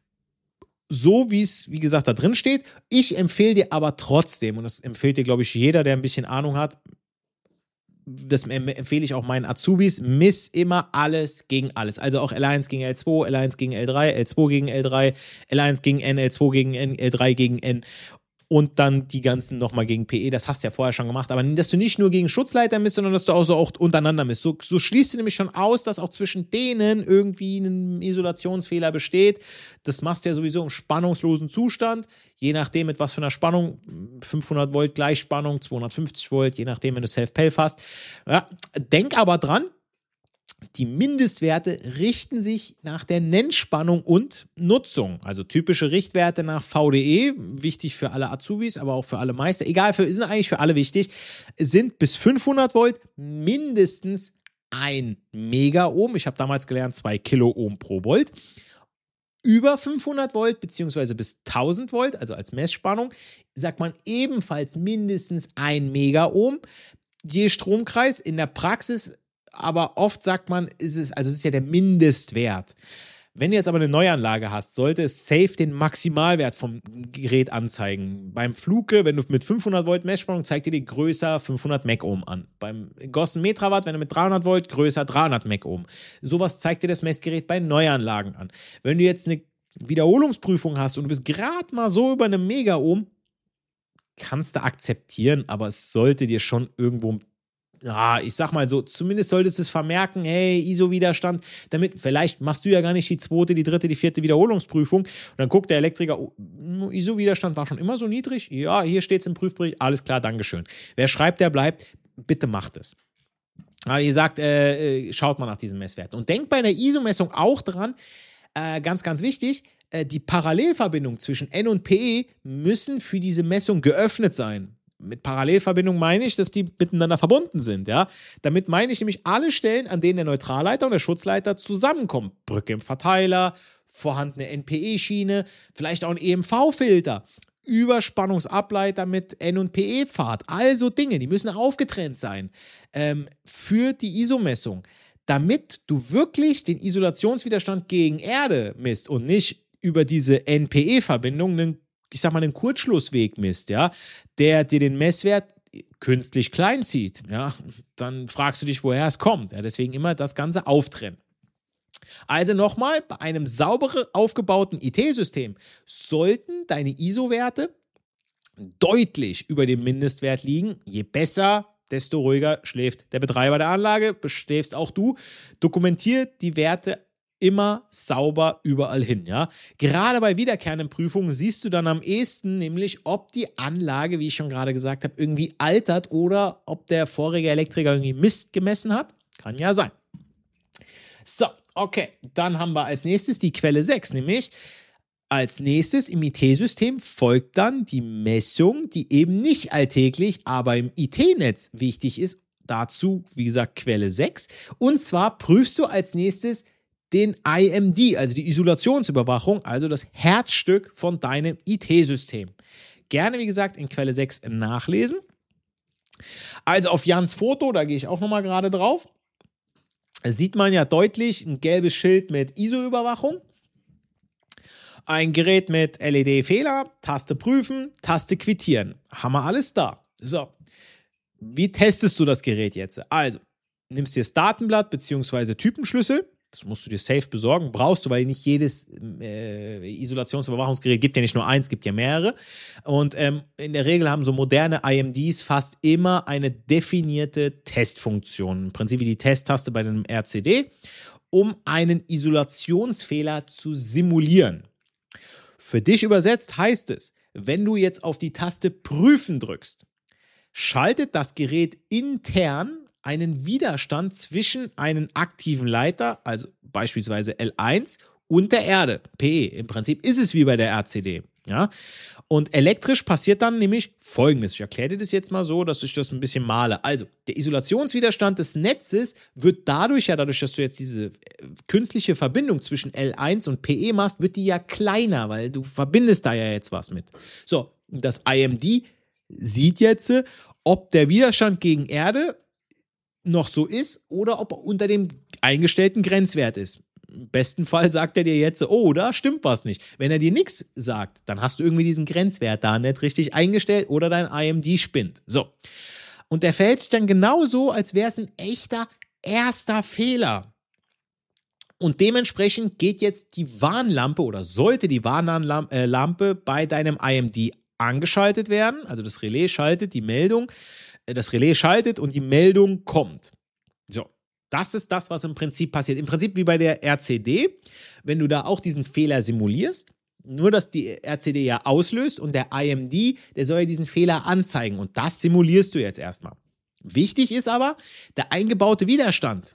so wie es, wie gesagt, da drin steht. Ich empfehle dir aber trotzdem, und das empfiehlt dir, glaube ich, jeder, der ein bisschen Ahnung hat, das empfehle ich auch meinen Azubis, miss immer alles gegen alles. Also auch L1 gegen L2, L1 gegen L3, L2 gegen L3, L1 gegen N, L2 gegen N, L3 gegen N und dann die ganzen nochmal gegen PE. Das hast du ja vorher schon gemacht. Aber dass du nicht nur gegen Schutzleiter misst, sondern dass du auch untereinander misst. So schließt du nämlich schon aus, dass auch zwischen denen irgendwie ein Isolationsfehler besteht. Das machst du ja sowieso im spannungslosen Zustand. Je nachdem, mit was für einer Spannung, 500 Volt Gleichspannung, 250 Volt, je nachdem, wenn du Self-Pelf hast. Ja, denk aber dran, die Mindestwerte richten sich nach der Nennspannung und Nutzung. Also typische Richtwerte nach VDE, wichtig für alle Azubis, aber auch für alle Meister. Egal, sind eigentlich für alle wichtig, sind bis 500 Volt mindestens 1 Megaohm. Ich habe damals gelernt 2 Kiloohm pro Volt. Über 500 Volt bzw. bis 1000 Volt, also als Messspannung, sagt man ebenfalls mindestens 1 Megaohm je Stromkreis. In der Praxis aber oft sagt man, es ist ja der Mindestwert. Wenn du jetzt aber eine Neuanlage hast, sollte es safe den Maximalwert vom Gerät anzeigen. Beim Fluke, wenn du mit 500 Volt Messspannung, zeigt dir die größer 500 Megohm an. Beim Gossen Metrawatt, wenn du mit 300 Volt, größer 300 Megohm. Sowas zeigt dir das Messgerät bei Neuanlagen an. Wenn du jetzt eine Wiederholungsprüfung hast und du bist gerade mal so über einem Megaohm, kannst du akzeptieren, aber es sollte dir schon irgendwo, ja, ich sag mal so, zumindest solltest du es vermerken, hey, ISO-Widerstand, damit, vielleicht machst du ja gar nicht die 2., die 3., die 4. Wiederholungsprüfung und dann guckt der Elektriker, oh, ISO-Widerstand war schon immer so niedrig, ja, hier steht es im Prüfbericht, alles klar, Dankeschön. Wer schreibt, der bleibt, bitte macht es. Aber ihr sagt, schaut mal nach diesen Messwerten und denkt bei der ISO-Messung auch dran, ganz, ganz wichtig, die Parallelverbindung zwischen N und PE müssen für diese Messung geöffnet sein. Mit Parallelverbindung meine ich, dass die miteinander verbunden sind, ja. Damit meine ich nämlich alle Stellen, an denen der Neutralleiter und der Schutzleiter zusammenkommen. Brücke im Verteiler, vorhandene NPE-Schiene, vielleicht auch ein EMV-Filter, Überspannungsableiter mit N- und PE-Pfad. Also Dinge, die müssen aufgetrennt sein für die ISO-Messung, damit du wirklich den Isolationswiderstand gegen Erde misst und nicht über diese NPE-Verbindung einen Kurzschlussweg misst, ja, der dir den Messwert künstlich klein zieht, ja, dann fragst du dich, woher es kommt. Ja, deswegen immer das Ganze auftrennen. Also nochmal, bei einem sauber aufgebauten IT-System sollten deine ISO-Werte deutlich über dem Mindestwert liegen. Je besser, desto ruhiger schläft der Betreiber der Anlage, schläfst auch du. Dokumentiert die Werte immer sauber überall hin, ja. Gerade bei wiederkehrenden Prüfungen siehst du dann am ehesten nämlich, ob die Anlage, wie ich schon gerade gesagt habe, irgendwie altert oder ob der vorige Elektriker irgendwie Mist gemessen hat. Kann ja sein. So, okay, dann haben wir als nächstes die Quelle 6, nämlich als nächstes im IT-System folgt dann die Messung, die eben nicht alltäglich, aber im IT-Netz wichtig ist. Dazu, wie gesagt, Quelle 6. Und zwar prüfst du als nächstes den IMD, also die Isolationsüberwachung, also das Herzstück von deinem IT-System. Gerne, wie gesagt, in Quelle 6 nachlesen. Also auf Jans Foto, da gehe ich auch nochmal gerade drauf, sieht man ja deutlich ein gelbes Schild mit ISO-Überwachung, ein Gerät mit LED-Fehler, Taste prüfen, Taste quittieren. Haben wir alles da. So, wie testest du das Gerät jetzt? Also, nimmst dir das Datenblatt bzw. Typenschlüssel. Das musst du dir safe besorgen, brauchst du, weil nicht jedes Isolationsüberwachungsgerät gibt ja nicht nur eins, gibt ja mehrere. Und in der Regel haben so moderne IMDs fast immer eine definierte Testfunktion. Im Prinzip wie die Testtaste bei einem RCD, um einen Isolationsfehler zu simulieren. Für dich übersetzt heißt es, wenn du jetzt auf die Taste Prüfen drückst, schaltet das Gerät intern einen Widerstand zwischen einem aktiven Leiter, also beispielsweise L1, und der Erde, PE. Im Prinzip ist es wie bei der RCD. Ja? Und elektrisch passiert dann nämlich Folgendes. Ich erkläre dir das jetzt mal so, dass ich das ein bisschen male. Also, der Isolationswiderstand des Netzes wird dadurch, dass du jetzt diese künstliche Verbindung zwischen L1 und PE machst, wird die ja kleiner, weil du verbindest da ja jetzt was mit. So, das IMD sieht jetzt, ob der Widerstand gegen Erde noch so ist oder ob er unter dem eingestellten Grenzwert ist. Im besten Fall sagt er dir jetzt, oh, da stimmt was nicht. Wenn er dir nichts sagt, dann hast du irgendwie diesen Grenzwert da nicht richtig eingestellt oder dein IMD spinnt. So. Und der verhält sich dann genauso, als wäre es ein echter erster Fehler. Und dementsprechend geht jetzt die Warnlampe oder sollte die Warnlampe bei deinem IMD angeschaltet werden. Also das Relais schaltet die Meldung. Das Relais schaltet und die Meldung kommt. So, das ist das, was im Prinzip passiert. Im Prinzip wie bei der RCD, wenn du da auch diesen Fehler simulierst, nur dass die RCD ja auslöst und der IMD, der soll ja diesen Fehler anzeigen und das simulierst du jetzt erstmal. Wichtig ist aber, der eingebaute Widerstand,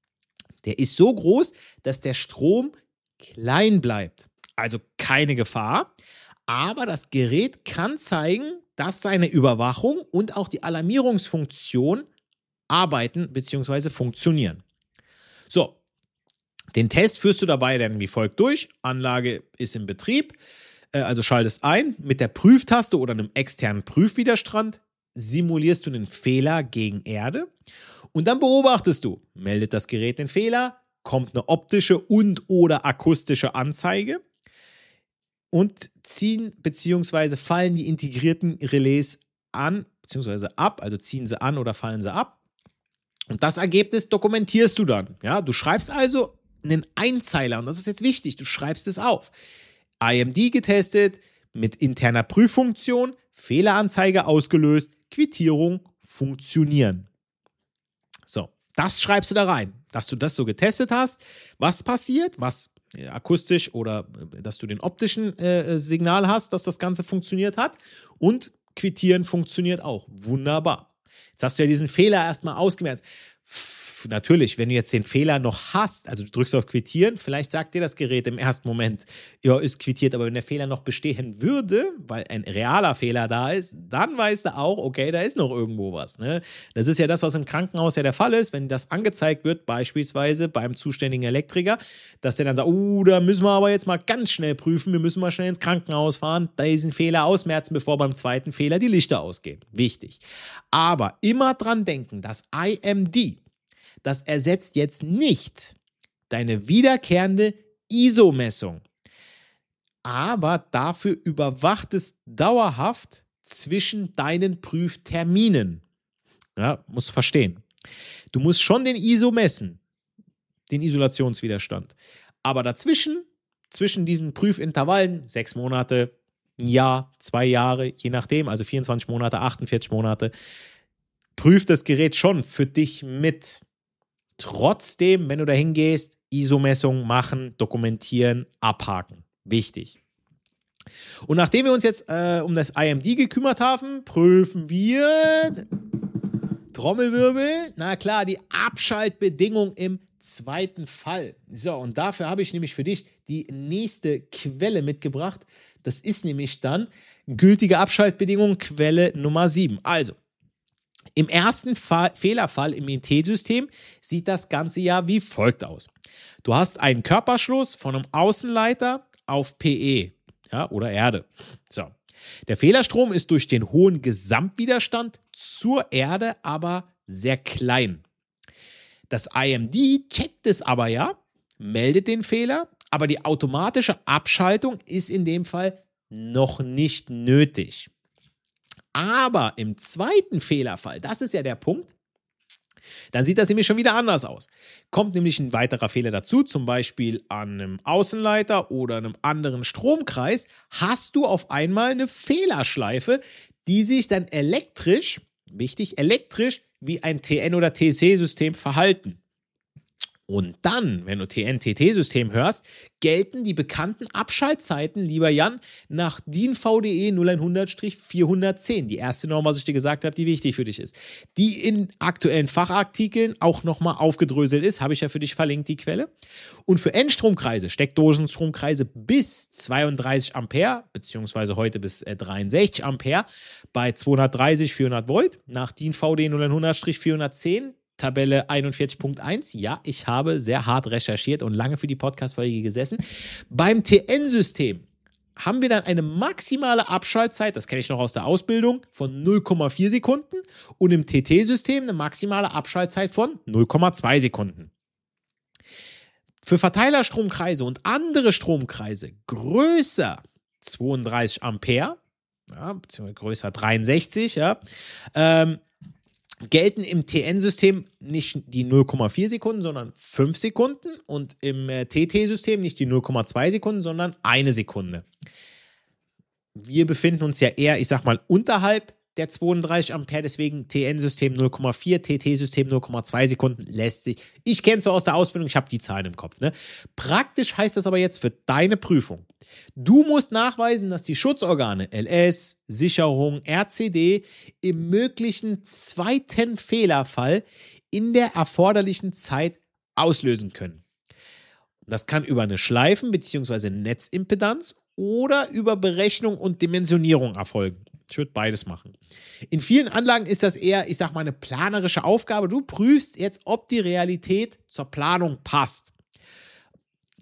der ist so groß, dass der Strom klein bleibt. Also keine Gefahr, aber das Gerät kann zeigen, dass seine Überwachung und auch die Alarmierungsfunktion arbeiten bzw. funktionieren. So, Den Test führst du dabei dann wie folgt durch. Anlage ist in Betrieb, also schaltest ein. Mit der Prüftaste oder einem externen Prüfwiderstand simulierst du einen Fehler gegen Erde und dann beobachtest du, meldet das Gerät den Fehler, kommt eine optische und oder akustische Anzeige und ziehen bzw. fallen die integrierten Relais an bzw. ab, also ziehen sie an oder fallen sie ab. Und das Ergebnis dokumentierst du dann. Ja, du schreibst also einen Einzeiler und das ist jetzt wichtig, du schreibst es auf. IMD getestet, mit interner Prüffunktion, Fehleranzeige ausgelöst, Quittierung funktionieren. So, das schreibst du da rein, dass du das so getestet hast. Was passiert, was akustisch oder dass du den optischen Signal hast, dass das Ganze funktioniert hat und Quittieren funktioniert auch. Wunderbar. Jetzt hast du ja diesen Fehler erstmal ausgemerzt. Natürlich, wenn du jetzt den Fehler noch hast, also du drückst auf Quittieren, vielleicht sagt dir das Gerät im ersten Moment, ja, ist quittiert, aber wenn der Fehler noch bestehen würde, weil ein realer Fehler da ist, dann weißt du auch, okay, da ist noch irgendwo was. Ne? Das ist ja das, was im Krankenhaus ja der Fall ist, wenn das angezeigt wird, beispielsweise beim zuständigen Elektriker, dass der dann sagt, da müssen wir aber jetzt mal ganz schnell prüfen, wir müssen mal schnell ins Krankenhaus fahren, diesen Fehler ausmerzen, bevor beim zweiten Fehler die Lichter ausgehen. Wichtig. Aber immer dran denken, dass IMD, das ersetzt jetzt nicht deine wiederkehrende ISO-Messung. Aber dafür überwacht es dauerhaft zwischen deinen Prüfterminen. Ja, musst du verstehen. Du musst schon den ISO messen, den Isolationswiderstand. Aber dazwischen, zwischen diesen Prüfintervallen, 6 Monate, ein Jahr, 2 Jahre, je nachdem, also 24 Monate, 48 Monate, prüft das Gerät schon für dich mit. Trotzdem, wenn du da hingehst, ISO-Messung machen, dokumentieren, abhaken. Wichtig. Und nachdem wir uns jetzt um das IMD gekümmert haben, prüfen wir, Trommelwirbel, na klar, die Abschaltbedingung im zweiten Fall. So, und dafür habe ich nämlich für dich die nächste Quelle mitgebracht. Das ist nämlich dann gültige Abschaltbedingung, Quelle Nummer 7. Also, im ersten Fehlerfall im ET-System sieht das Ganze ja wie folgt aus. Du hast einen Körperschluss von einem Außenleiter auf PE, ja, oder Erde. So. Der Fehlerstrom ist durch den hohen Gesamtwiderstand zur Erde aber sehr klein. Das IMD checkt es aber ja, meldet den Fehler, aber die automatische Abschaltung ist in dem Fall noch nicht nötig. Aber im zweiten Fehlerfall, das ist ja der Punkt, dann sieht das nämlich schon wieder anders aus. Kommt nämlich ein weiterer Fehler dazu, zum Beispiel an einem Außenleiter oder einem anderen Stromkreis, hast du auf einmal eine Fehlerschleife, die sich dann elektrisch, wichtig, elektrisch wie ein TN- oder TC-System verhalten. Und dann, wenn du TN-TT-System hörst, gelten die bekannten Abschaltzeiten, lieber Jan, nach DIN VDE 0100-410. Die erste Norm, was ich dir gesagt habe, die wichtig für dich ist. Die in aktuellen Fachartikeln auch nochmal aufgedröselt ist, habe ich ja für dich verlinkt, die Quelle. Und für Endstromkreise, Steckdosenstromkreise bis 32 Ampere, beziehungsweise heute bis 63 Ampere, bei 230, 400 Volt, nach DIN VDE 0100-410, Tabelle 41.1. Ja, ich habe sehr hart recherchiert und lange für die Podcast-Folge gesessen. Beim TN-System haben wir dann eine maximale Abschaltzeit, das kenne ich noch aus der Ausbildung, von 0,4 Sekunden und im TT-System eine maximale Abschaltzeit von 0,2 Sekunden. Für Verteilerstromkreise und andere Stromkreise größer 32 Ampere, ja, beziehungsweise größer 63, ja, gelten im TN-System nicht die 0,4 Sekunden, sondern 5 Sekunden und im TT-System nicht die 0,2 Sekunden, sondern 1 Sekunde. Wir befinden uns ja eher, ich sag mal, unterhalb der 32 Ampere, deswegen TN-System 0,4, TT-System 0,2 Sekunden lässt sich. Ich kenne es so aus der Ausbildung, ich habe die Zahlen im Kopf. Ne? Praktisch heißt das aber jetzt für deine Prüfung. Du musst nachweisen, dass die Schutzorgane LS, Sicherung, RCD im möglichen zweiten Fehlerfall in der erforderlichen Zeit auslösen können. Das kann über eine Schleifen- bzw. Netzimpedanz oder über Berechnung und Dimensionierung erfolgen. Ich würde beides machen. In vielen Anlagen ist das eher, ich sag mal, eine planerische Aufgabe. Du prüfst jetzt, ob die Realität zur Planung passt.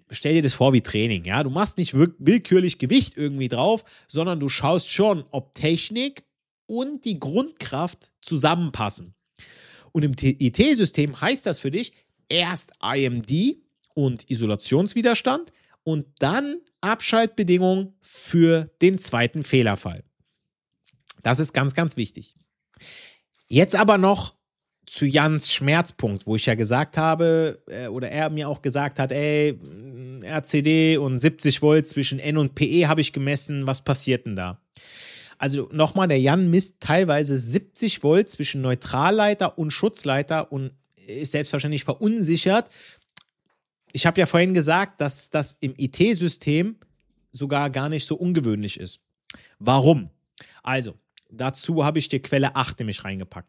stell dir das vor wie Training, ja. Du machst nicht willkürlich Gewicht irgendwie drauf, sondern du schaust schon, ob Technik und die Grundkraft zusammenpassen. Und im IT-System heißt das für dich erst IMD und Isolationswiderstand und dann Abschaltbedingungen für den zweiten Fehlerfall. Das ist ganz, ganz wichtig. Jetzt aber noch zu Jans Schmerzpunkt, wo ich ja gesagt habe, oder er mir auch gesagt hat, RCD und 70 Volt zwischen N und PE habe ich gemessen, was passiert denn da? Also nochmal, der Jan misst teilweise 70 Volt zwischen Neutralleiter und Schutzleiter und ist selbstverständlich verunsichert. Ich habe ja vorhin gesagt, dass das im IT-System sogar gar nicht so ungewöhnlich ist. Warum? Also, dazu habe ich dir Quelle 8 nämlich reingepackt.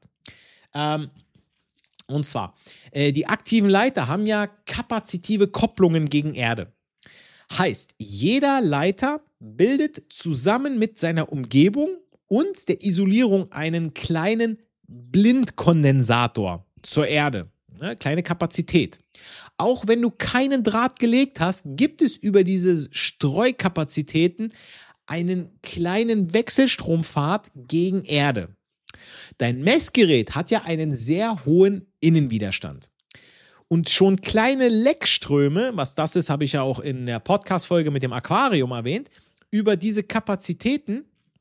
Und zwar, die aktiven Leiter haben ja kapazitive Kopplungen gegen Erde. Heißt, jeder Leiter bildet zusammen mit seiner Umgebung und der Isolierung einen kleinen Blindkondensator zur Erde. Kleine Kapazität. Auch wenn du keinen Draht gelegt hast, gibt es über diese Streukapazitäten einen kleinen Wechselstrumpfpfad gegen Erde. Dein Messgerät hat ja einen sehr hohen Innenwiderstand. Und schon kleine Leckströme, was das ist, habe ich ja auch in der Podcast-Folge mit dem Aquarium erwähnt, über diese Kapazitäten,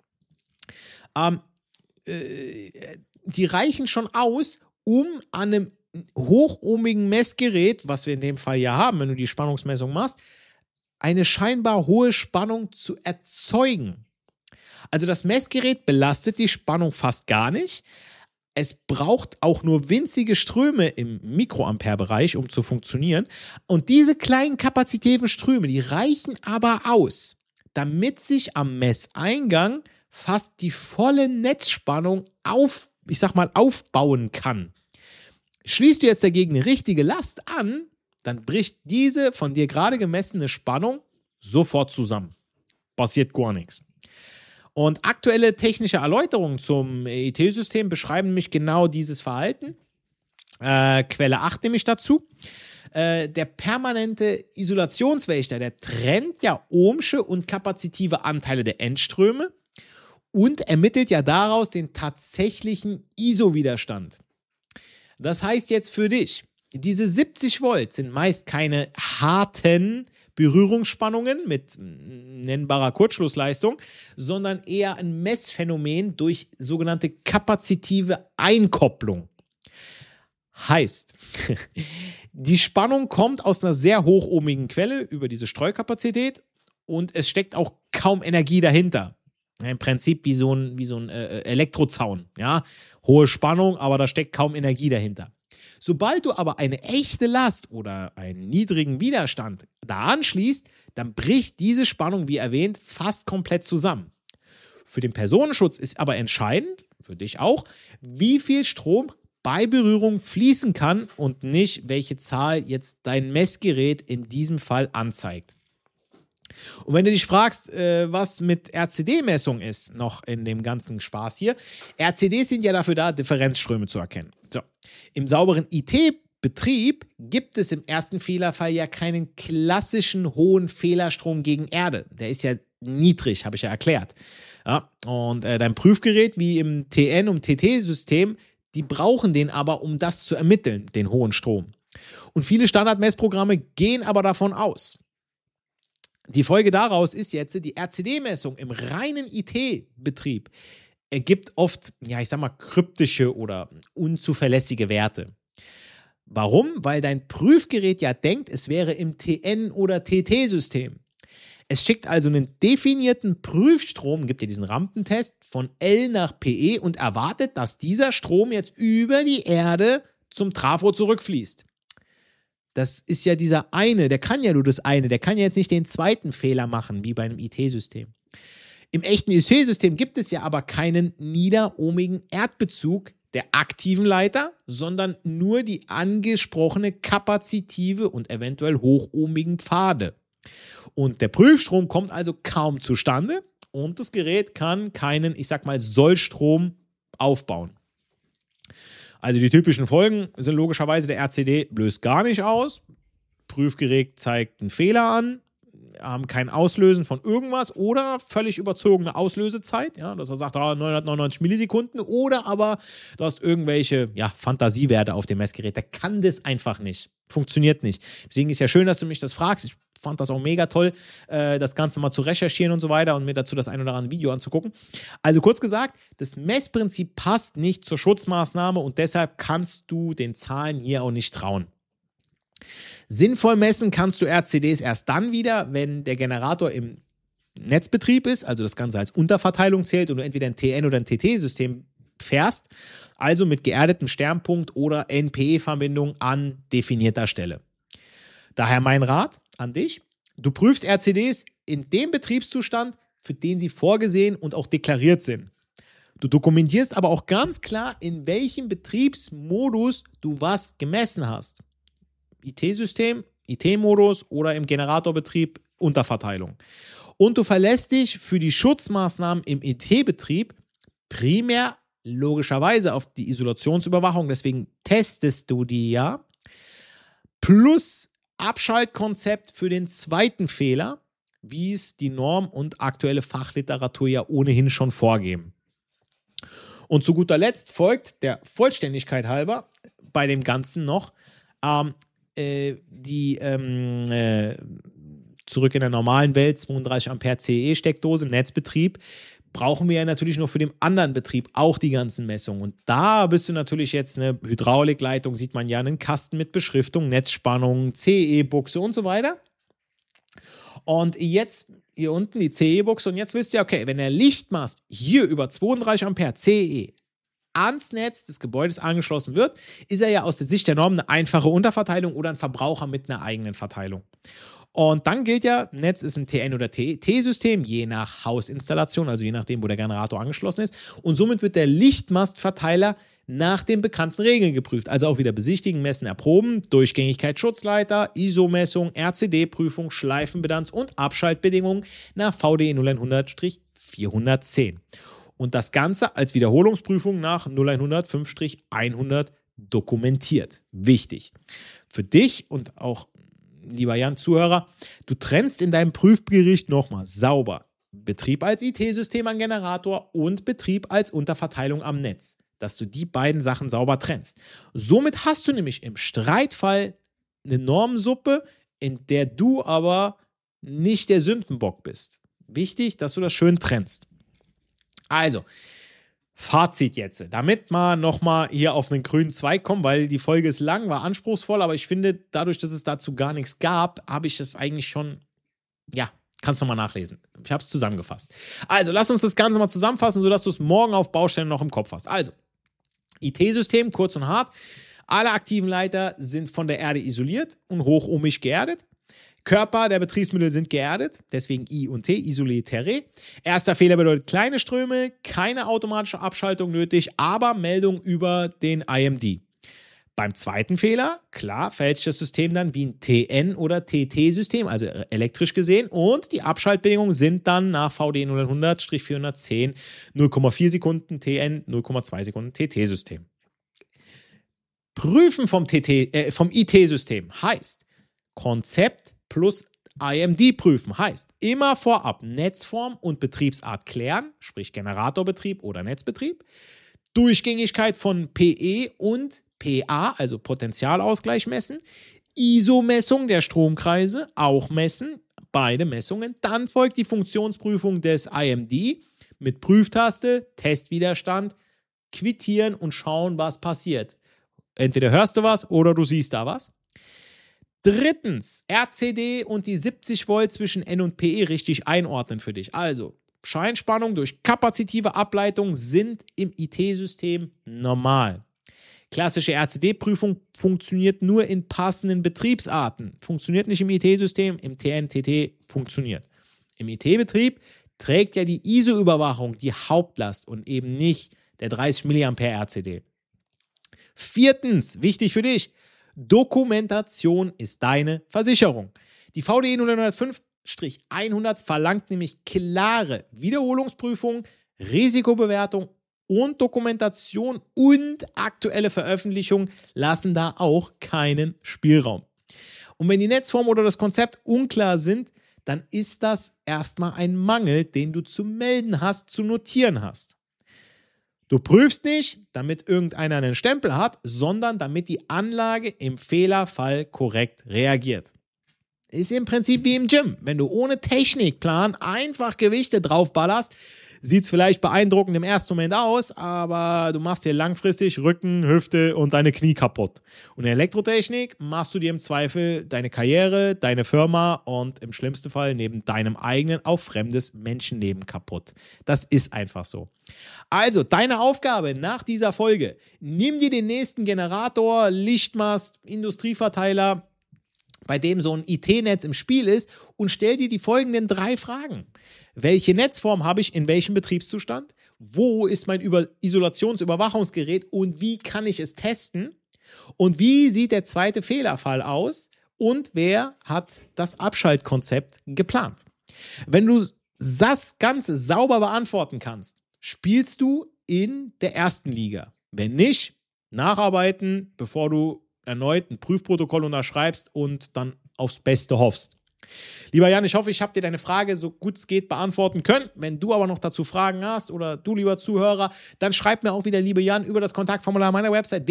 die reichen schon aus, um an einem hochohmigen Messgerät, was wir in dem Fall ja haben, wenn du die Spannungsmessung machst, eine scheinbar hohe Spannung zu erzeugen. Also das Messgerät belastet die Spannung fast gar nicht. Es braucht auch nur winzige Ströme im Mikroampere-Bereich, um zu funktionieren. Und diese kleinen kapazitiven Ströme, die reichen aber aus, damit sich am Messeingang fast die volle Netzspannung aufbauen kann. Schließt du jetzt dagegen eine richtige Last an, dann bricht diese von dir gerade gemessene Spannung sofort zusammen. Passiert gar nichts. Und aktuelle technische Erläuterungen zum IT-System beschreiben nämlich genau dieses Verhalten. Quelle 8 nämlich dazu. Der permanente Isolationswächter, der trennt ja ohmsche und kapazitive Anteile der Endströme und ermittelt ja daraus den tatsächlichen ISO-Widerstand. Das heißt jetzt für dich, diese 70 Volt sind meist keine harten Berührungsspannungen mit nennbarer Kurzschlussleistung, sondern eher ein Messphänomen durch sogenannte kapazitive Einkopplung. Heißt, die Spannung kommt aus einer sehr hochohmigen Quelle über diese Streukapazität und es steckt auch kaum Energie dahinter. Im Prinzip wie so ein Elektrozaun. Ja? Hohe Spannung, aber da steckt kaum Energie dahinter. Sobald du aber eine echte Last oder einen niedrigen Widerstand da anschließt, dann bricht diese Spannung, wie erwähnt, fast komplett zusammen. Für den Personenschutz ist aber entscheidend, für dich auch, wie viel Strom bei Berührung fließen kann und nicht, welche Zahl jetzt dein Messgerät in diesem Fall anzeigt. Und wenn du dich fragst, was mit RCD-Messung ist, noch in dem ganzen Spaß hier, RCDs sind ja dafür da, Differenzströme zu erkennen. So. Im sauberen IT-Betrieb gibt es im ersten Fehlerfall ja keinen klassischen hohen Fehlerstrom gegen Erde. Der ist ja niedrig, habe ich ja erklärt. Ja, und dein Prüfgerät wie im TN- und TT-System, die brauchen den aber, um das zu ermitteln, den hohen Strom. Und viele Standardmessprogramme gehen aber davon aus. Die Folge daraus ist jetzt, die RCD-Messung im reinen IT-Betrieb ergibt oft, kryptische oder unzuverlässige Werte. Warum? Weil dein Prüfgerät ja denkt, es wäre im TN- oder TT-System. Es schickt also einen definierten Prüfstrom, gibt dir diesen Rampentest, von L nach PE und erwartet, dass dieser Strom jetzt über die Erde zum Trafo zurückfließt. Das ist ja dieser eine, der kann ja nur das eine, der kann ja jetzt nicht den zweiten Fehler machen, wie bei einem IT-System. Im echten IT-System gibt es ja aber keinen niederohmigen Erdbezug der aktiven Leiter, sondern nur die angesprochene kapazitive und eventuell hochohmigen Pfade. Und der Prüfstrom kommt also kaum zustande und das Gerät kann keinen, Sollstrom aufbauen. Also die typischen Folgen sind logischerweise, der RCD löst gar nicht aus, Prüfgerät zeigt einen Fehler an, haben kein Auslösen von irgendwas oder völlig überzogene Auslösezeit, ja, dass er sagt, 999 Millisekunden oder aber du hast irgendwelche Fantasiewerte auf dem Messgerät. Der kann das einfach nicht. Funktioniert nicht. Deswegen ist ja schön, dass du mich das fragst. Ich fand das auch mega toll, das Ganze mal zu recherchieren und so weiter und mir dazu das ein oder andere Video anzugucken. Also kurz gesagt, das Messprinzip passt nicht zur Schutzmaßnahme und deshalb kannst du den Zahlen hier auch nicht trauen. Sinnvoll messen kannst du RCDs erst dann wieder, wenn der Generator im Netzbetrieb ist, also das Ganze als Unterverteilung zählt und du entweder ein TN- oder ein TT-System fährst, also mit geerdetem Sternpunkt oder NPE-Verbindung an definierter Stelle. Daher mein Rat an dich, du prüfst RCDs in dem Betriebszustand, für den sie vorgesehen und auch deklariert sind. Du dokumentierst aber auch ganz klar, in welchem Betriebsmodus du was gemessen hast. IT-System, IT-Modus oder im Generatorbetrieb Unterverteilung. Und du verlässt dich für die Schutzmaßnahmen im IT-Betrieb primär logischerweise auf die Isolationsüberwachung, deswegen testest du die ja, plus Abschaltkonzept für den zweiten Fehler, wie es die Norm und aktuelle Fachliteratur ja ohnehin schon vorgeben. Und zu guter Letzt folgt der Vollständigkeit halber bei dem Ganzen noch zurück in der normalen Welt, 32 Ampere CE-Steckdose, Netzbetrieb, brauchen wir ja natürlich noch für den anderen Betrieb auch die ganzen Messungen. Und da bist du natürlich jetzt eine Hydraulikleitung, sieht man ja, einen Kasten mit Beschriftung, Netzspannung, CE-Buchse und so weiter. Und jetzt hier unten die CE-Buchse und jetzt wisst ihr, okay, wenn der Lichtmast hier über 32 Ampere CE ans Netz des Gebäudes angeschlossen wird, ist er ja aus der Sicht der Norm eine einfache Unterverteilung oder ein Verbraucher mit einer eigenen Verteilung. Und dann gilt ja, Netz ist ein TN- oder TT-System, je nach Hausinstallation, also je nachdem, wo der Generator angeschlossen ist. Und somit wird der Lichtmastverteiler nach den bekannten Regeln geprüft. Also auch wieder besichtigen, messen, erproben, Durchgängigkeit, Schutzleiter, ISO-Messung, RCD-Prüfung, Schleifenbilanz und Abschaltbedingungen nach VDE 0100-410. Und das Ganze als Wiederholungsprüfung nach 0100-5-100 dokumentiert. Wichtig. Für dich und auch, lieber Jan, Zuhörer, du trennst in deinem Prüfbericht nochmal sauber Betrieb als IT-System am Generator und Betrieb als Unterverteilung am Netz, dass du die beiden Sachen sauber trennst. Somit hast du nämlich im Streitfall eine Normensuppe, in der du aber nicht der Sündenbock bist. Wichtig, dass du das schön trennst. Also, Fazit jetzt, damit wir nochmal hier auf einen grünen Zweig kommen, weil die Folge ist lang, war anspruchsvoll, aber ich finde, dadurch, dass es dazu gar nichts gab, habe ich es eigentlich schon, kannst du nochmal nachlesen. Ich habe es zusammengefasst. Also, lass uns das Ganze mal zusammenfassen, sodass du es morgen auf Baustellen noch im Kopf hast. Also, IT-System, kurz und hart. Alle aktiven Leiter sind von der Erde isoliert und hochohmig geerdet. Körper der Betriebsmittel sind geerdet, deswegen I und T, isolé, terré. Erster Fehler bedeutet kleine Ströme, keine automatische Abschaltung nötig, aber Meldung über den IMD. Beim zweiten Fehler, klar, verhält sich das System dann wie ein TN- oder TT-System, also elektrisch gesehen, und die Abschaltbedingungen sind dann nach VDE 0100-410 0,4 Sekunden TN, 0,2 Sekunden TT-System. Prüfen vom IT-System heißt Konzept plus IMD prüfen, heißt immer vorab Netzform und Betriebsart klären, sprich Generatorbetrieb oder Netzbetrieb, Durchgängigkeit von PE und PA, also Potentialausgleich messen, ISO-Messung der Stromkreise auch messen, beide Messungen, dann folgt die Funktionsprüfung des IMD mit Prüftaste, Testwiderstand, quittieren und schauen, was passiert. Entweder hörst du was oder du siehst da was. Drittens, RCD und die 70 Volt zwischen N und PE richtig einordnen für dich. Also, Scheinspannung durch kapazitive Ableitung sind im IT-System normal. Klassische RCD-Prüfung funktioniert nur in passenden Betriebsarten. Funktioniert nicht im IT-System, im TN-TT funktioniert. Im IT-Betrieb trägt ja die ISO-Überwachung die Hauptlast und eben nicht der 30 mA RCD. Viertens, wichtig für dich, Dokumentation ist deine Versicherung. Die VDE 0105-100 verlangt nämlich klare Wiederholungsprüfung, Risikobewertung und Dokumentation und aktuelle Veröffentlichung lassen da auch keinen Spielraum. Und wenn die Netzform oder das Konzept unklar sind, dann ist das erstmal ein Mangel, den du zu melden hast, zu notieren hast. Du prüfst nicht, damit irgendeiner einen Stempel hat, sondern damit die Anlage im Fehlerfall korrekt reagiert. Ist im Prinzip wie im Gym. Wenn du ohne Technikplan einfach Gewichte draufballerst, sieht es vielleicht beeindruckend im ersten Moment aus, aber du machst dir langfristig Rücken, Hüfte und deine Knie kaputt. Und in Elektrotechnik machst du dir im Zweifel deine Karriere, deine Firma und im schlimmsten Fall neben deinem eigenen auch fremdes Menschenleben kaputt. Das ist einfach so. Also, deine Aufgabe nach dieser Folge: Nimm dir den nächsten Generator, Lichtmast, Industrieverteiler, bei dem so ein IT-Netz im Spiel ist, und stell dir die folgenden 3 Fragen. Welche Netzform habe ich in welchem Betriebszustand? Wo ist mein Isolationsüberwachungsgerät und wie kann ich es testen? Und wie sieht der zweite Fehlerfall aus? Und wer hat das Abschaltkonzept geplant? Wenn du das Ganze sauber beantworten kannst, spielst du in der ersten Liga. Wenn nicht, nacharbeiten, bevor du erneut ein Prüfprotokoll unterschreibst und dann aufs Beste hoffst. Lieber Jan, ich hoffe, ich habe dir deine Frage so gut es geht beantworten können. Wenn du aber noch dazu Fragen hast oder du, lieber Zuhörer, dann schreib mir auch wieder, lieber Jan, über das Kontaktformular meiner Website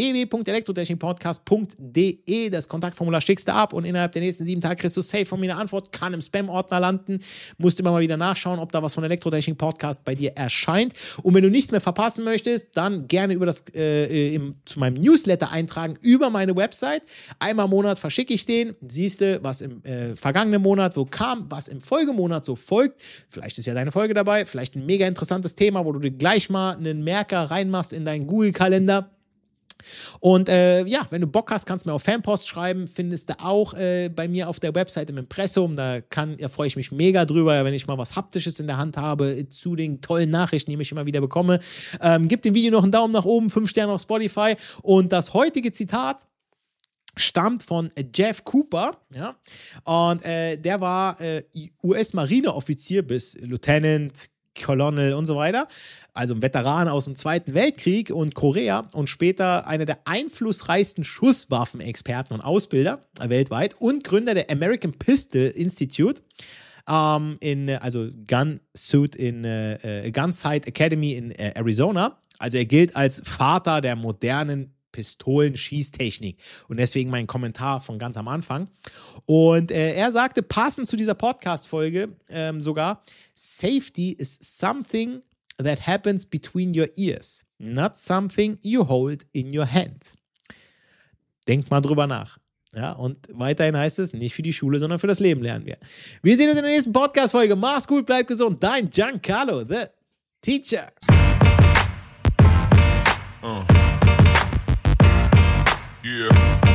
www.elektrotechnikpodcast.de. Das Kontaktformular schickst du ab und innerhalb der nächsten 7 Tage kriegst du safe von mir eine Antwort, kann im Spam-Ordner landen. Musst immer mal wieder nachschauen, ob da was von Elektrotechnik Podcast bei dir erscheint. Und wenn du nichts mehr verpassen möchtest, dann gerne über das zu meinem Newsletter eintragen über meine Website. Einmal im Monat verschicke ich den. Siehst du, was im vergangenen Monat wo kam, was im Folgemonat so folgt. Vielleicht ist ja deine Folge dabei, vielleicht ein mega interessantes Thema, wo du dir gleich mal einen Merker reinmachst in deinen Google-Kalender. Und ja, wenn du Bock hast, kannst du mir auf Fanpost schreiben, findest du auch bei mir auf der Website im Impressum, da freue ich mich mega drüber, wenn ich mal was Haptisches in der Hand habe zu den tollen Nachrichten, die ich immer wieder bekomme. Gib dem Video noch einen Daumen nach oben, 5 Sterne auf Spotify, und das heutige Zitat stammt von Jeff Cooper, ja, und der war US-Marineoffizier bis Lieutenant, Colonel und so weiter, also ein Veteran aus dem Zweiten Weltkrieg und Korea und später einer der einflussreichsten Schusswaffenexperten und Ausbilder weltweit und Gründer der American Pistol Institute, also Gunsight Academy in Arizona. Also er gilt als Vater der modernen Pistolen-Schießtechnik. Und deswegen mein Kommentar von ganz am Anfang. Und er sagte, passend zu dieser Podcast-Folge sogar, Safety is something that happens between your ears, not something you hold in your hand. Denkt mal drüber nach. Ja, und weiterhin heißt es, nicht für die Schule, sondern für das Leben lernen wir. Wir sehen uns in der nächsten Podcast-Folge. Mach's gut, bleib gesund. Dein Giancarlo, the Teacher. Yeah.